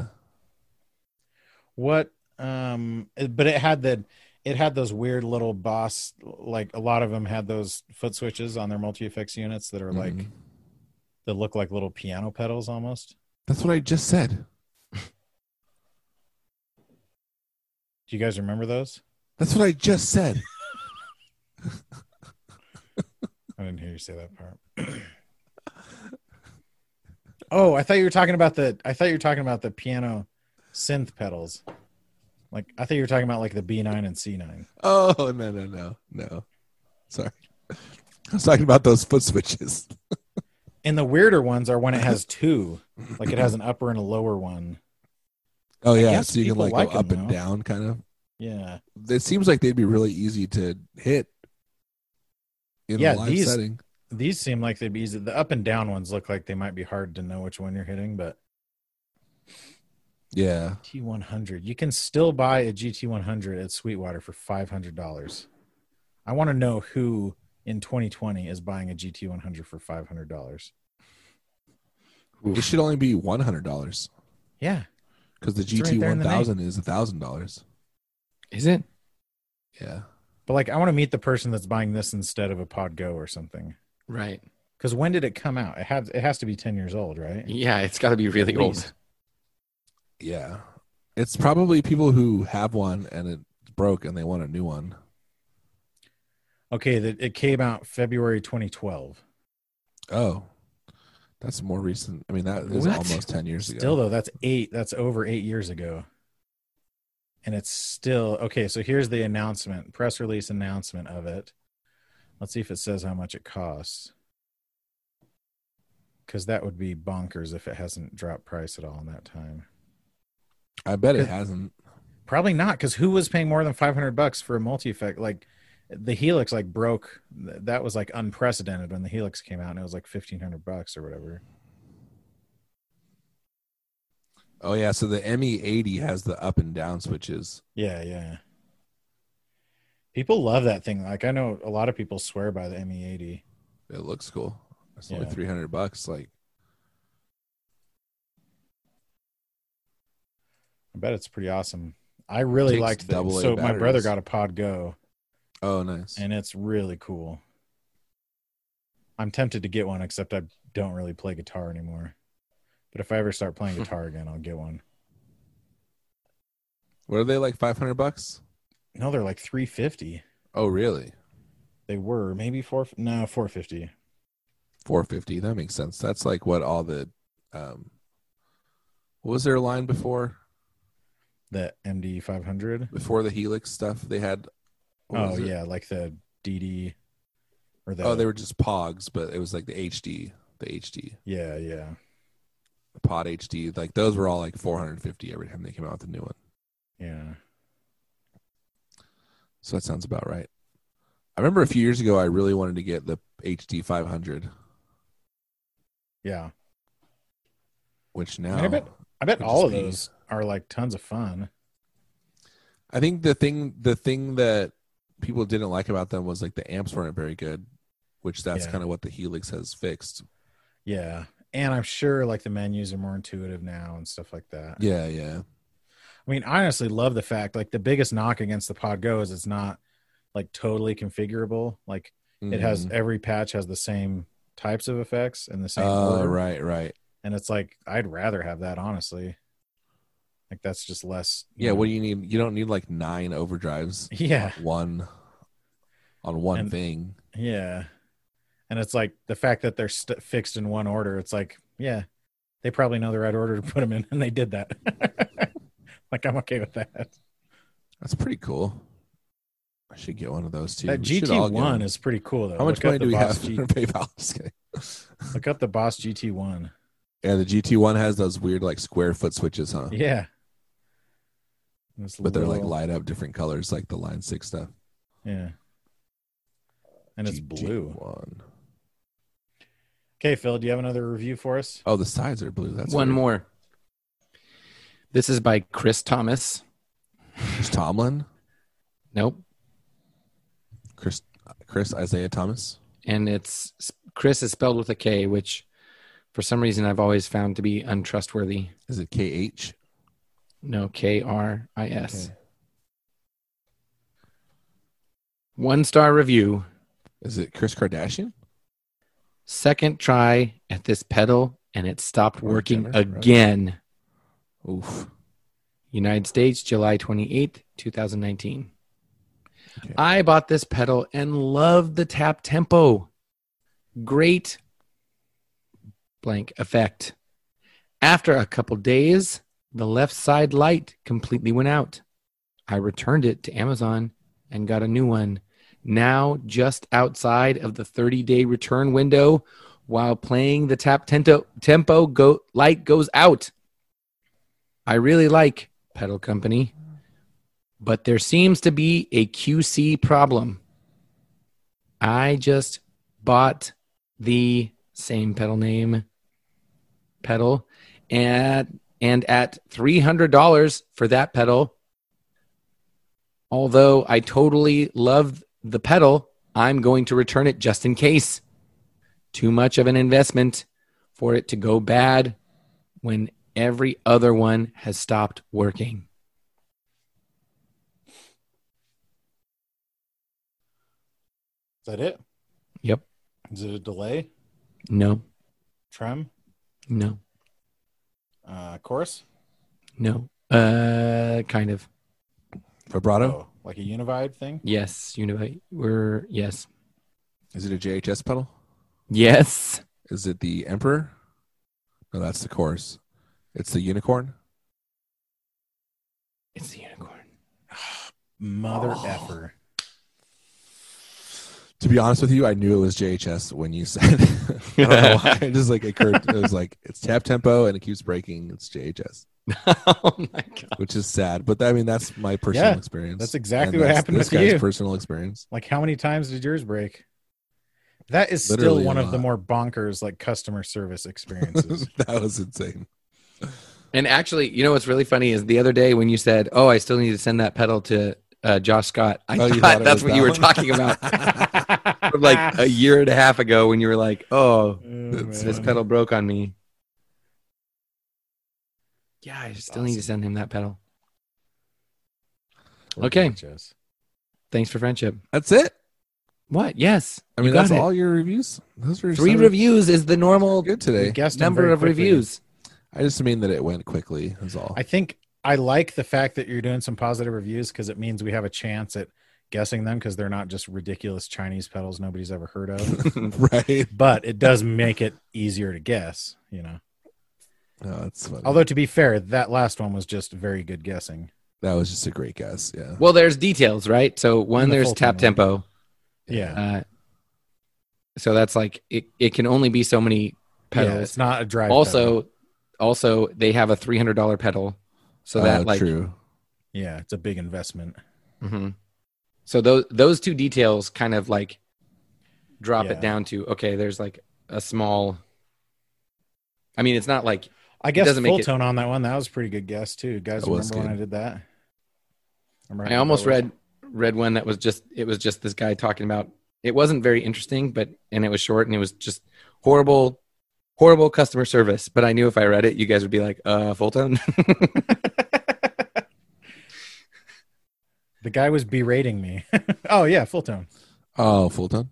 What um it- but it had the it had those weird little Boss, like a lot of them had those foot switches on their multi-effects units that are like Mhm. that look like little piano pedals almost. That's what I just said. Do you guys remember those? That's what I just said. I didn't hear you say that part. Oh, I thought you were talking about the I thought you were talking about the piano synth pedals. Like I thought you were talking about like the B nine and C nine. Oh, no, no, no, no. Sorry. I was talking about those foot switches. And the weirder ones are when it has two. Like it has an upper and a lower one. Oh, I yeah. guess So you can people like, like go up them, and though. down kind of. Yeah. It seems like they'd be really easy to hit in Yeah, a live these- setting. These seem like they'd be easy. The up and down ones look like they might be hard to know which one you're hitting, but Yeah. T one hundred. You can still buy a G T one hundred at Sweetwater for five hundred dollars. I want to know who in twenty twenty is buying a G T one hundred for five hundred dollars. It should only be one hundred dollars Yeah. because the It's G right T there in one the thousand is one thousand dollars. Is it? Yeah. But like, I want to meet the person that's buying this instead of a Pod Go or something. Right. Because when did it come out? It had it has to be ten years old, right? Yeah, it's got to be really At old. least. Yeah. It's probably people who have one and it broke and they want a new one. Okay, that it came out February twenty twelve. Oh. That's more recent. I mean, that is What? almost ten years ago. Still though, that's eight. That's over eight years ago. And it's still okay. So here's the announcement, press release announcement of it. Let's see if it says how much it costs. Because that would be bonkers if it hasn't dropped price at all in that time. I bet it hasn't. Probably not, because who was paying more than five hundred bucks for a multi-effect? Like the Helix, like broke. That was like unprecedented when the Helix came out, and it was like fifteen hundred bucks or whatever. Oh, yeah. So the M E eighty has the up and down switches. Yeah, yeah. People love that thing. Like I know a lot of people swear by the M E eighty. It looks cool. It's Yeah. only three hundred bucks. Like, I bet it's pretty awesome. I really Takes liked that. double A So my brother batteries. got a Pod Go, oh, nice. and it's really cool. I'm tempted to get one, except I don't really play guitar anymore. But if I ever start playing guitar again, I'll get one. What are they, like five hundred bucks? No, they're like three fifty. Oh, really? They were maybe four. No, four fifty. four fifty. That makes sense. That's like what all the um what was their line before? The M D five hundred. Before the Helix stuff, they had what Oh was it? yeah, like the D D or the Oh, they were just Pogs, but it was like the H D, the H D, Yeah, yeah. the Pod H D. Like those were all like four hundred fifty every time they came out with a new one. Yeah. So that sounds about right. I remember a few years ago, I really wanted to get the H D five hundred, Yeah. which I, now mean, I bet I bet would all just of be- those are like tons of fun. I think the thing the thing that people didn't like about them was like the amps weren't very good, which that's Yeah. kind of what the Helix has fixed. Yeah. And I'm sure like the menus are more intuitive now and stuff like that. Yeah, yeah. I mean, I honestly love the fact like the biggest knock against the Pod Go is it's not like totally configurable. Like it has Mhm. every patch has the same types of effects and the same Oh, order. right, right. And it's like I'd rather have that, honestly. Like that's just less. you Yeah, know. what do you need? You don't need like nine overdrives. Yeah. on one on one And- thing. Yeah. And it's like the fact that they're st- fixed in one order. It's like, yeah, they probably know the right order to put them in, and they did that. Like I'm okay with that. That's pretty cool. I should get one of those too. That We G should T all get one one. is pretty cool though. How much Look up money the do we Boss have G- for PayPal? Just kidding. Look up the Boss G T one. Yeah, the G T one has those weird like square foot switches, huh? Yeah. This But they're like little- light up different colors, like the Line Six stuff. Yeah. And it's blue. G T one. Okay, Phil, do you have another review for us? Oh, the sides are blue. That's One weird. more. This is by Chris Thomas. Chris Tomlin, Nope. Chris, Chris Isaiah Thomas. And it's Chris is spelled with a K, which for some reason I've always found to be untrustworthy. Is it K H? No, K R I S. Okay. One star review. Is it Chris Kardashian? Second try at this pedal and it stopped Or working Jenner, right? again. Oof. United States, July twenty-eighth, twenty nineteen. Okay. I bought this pedal and loved the tap tempo. Great blank effect. After a couple days, the left side light completely went out. I returned it to Amazon and got a new one. Now just outside of the thirty-day return window while playing the tap tempo, tempo go, light goes out. I really like Pedal Company, but there seems to be a Q C problem. I just bought the same pedal name pedal and and at three hundred dollars for that pedal. Although I totally love the pedal, I'm going to return it just in case. Too much of an investment for it to go bad when every other one has stopped working. Is that it? Yep. Is it a delay? No. Trem? No. Uh, chorus? No. Uh, kind of. Vibrato? Oh, like a Univide thing? Yes. You know, we're yes. Is it a J H S pedal? Yes. Is it the Emperor? No, that's the Chorus. It's the Unicorn. It's the Unicorn. Mother Oh. effer. To be honest with you, I knew it was J H S when you said. I don't know why. It just like occurred. It was like it's tap tempo and it keeps breaking. It's J H S, Oh my god. which is sad. But I mean, that's my personal Yeah, experience. that's exactly And what that's happened this with guy's you. personal experience. Like, how many times did yours break? That is Literally still one a of the lot. more bonkers, like, customer service experiences. That was insane. And actually, you know what's really funny is the other day when you said, "Oh, I still need to send that pedal to uh, Josh Scott," I Oh, you thought, thought it that's was what that you were one? talking about. From like a year and a half ago, when you were like, "Oh, That's this funny. pedal broke on me." Yeah, I still need to send him that pedal. Or Okay. V H S. Thanks for friendship. That's it. What? Yes. I you mean, got that's it. all your reviews. Those are Three some- reviews is the normal Good today. We guessed them number very of quickly. reviews. I just mean that it went quickly. Is all. I think I like the fact that you're doing some positive reviews because it means we have a chance at guessing them because they're not just ridiculous Chinese pedals nobody's ever heard of. Right. But it does make it easier to guess, you know. Oh, that's funny. Although, to be fair, that last one was just very good guessing. That was just a great guess. Yeah. Well, there's details, right? So one, And the there's full tap tone, tempo. Yeah. Uh, so that's like it, it can only be so many pedals. Yeah, it's not a drive Also, pedal. also they have a three hundred dollars pedal. So that Oh, like true. Yeah, it's a big investment. hmm So those those two details kind of like drop Yeah. it down to okay. There's like a small. I mean, it's not like I guess doesn't make full it- tone on that one. That was a pretty good guess too. Guys, That was remember when good. I did that? Remember I how almost that was? read read one that was just it was just this guy talking about it wasn't very interesting, but and it was short and it was just horrible, horrible customer service. But I knew if I read it, you guys would be like, uh, full tone. The guy was berating me. Oh yeah, full tone. Oh, full tone.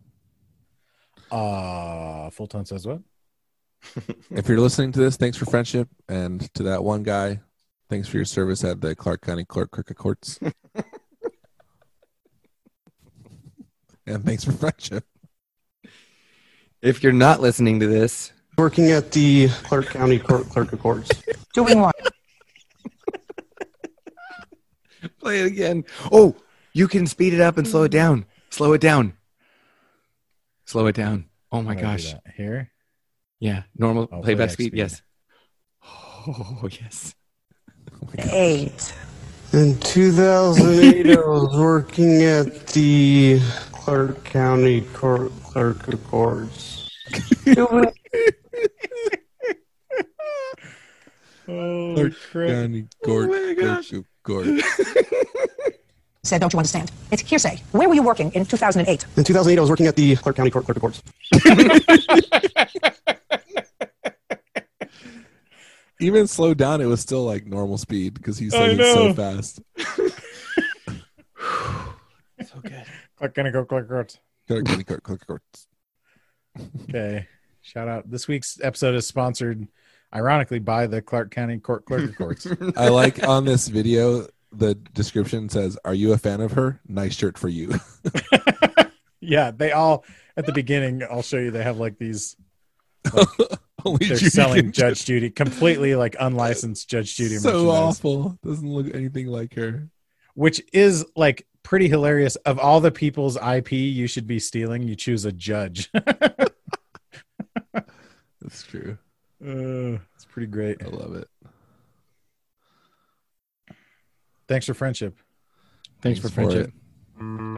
Uh full tone says what? If you're listening to this, thanks for friendship, and to that one guy, thanks for your service at the Clark County Clerk Cricket Courts. And thanks for friendship. If you're not listening to this, Working at the Clark County Court, Clerk of Courts. Doing what? play it again. Oh, you can speed it up and slow it down. Slow it down. Slow it down. Oh my How do I do gosh. that? Here. Yeah, normal Oh, playback playback speed. speed. Yes. Oh yes. Eight. In two thousand eight, I was working at the Clark County Court, Clerk of Courts. Doing Oh, Clark crap. County Court, Oh my gosh. Clerk of Court. said, don't you understand? It's hearsay. Where were you working in two thousand eight? In two thousand eight, I was working at the Clark County Court, Clerk of Courts. Even slowed down, it was still like normal speed because he said I it so know. fast. So good. Click, gonna go click, click. Clark County Court, Clerk of Courts. Okay. Shout out. This week's episode is sponsored, ironically, by the Clark County Court Clerk of Courts. I like on this video, the description says, "Are you a fan of her? Nice shirt for you." Yeah, they all at the beginning. I'll show you. They have like these. Only They're Judy selling can Judge get- Judy, completely like unlicensed Judge Judy So merchandise, awful. Doesn't look anything like her. which is like pretty hilarious. Of all the people's I P you should be stealing, you choose a judge. That's true. Uh, it's pretty great. I love it. Thanks for friendship. Thanks for Thanks for friendship. it.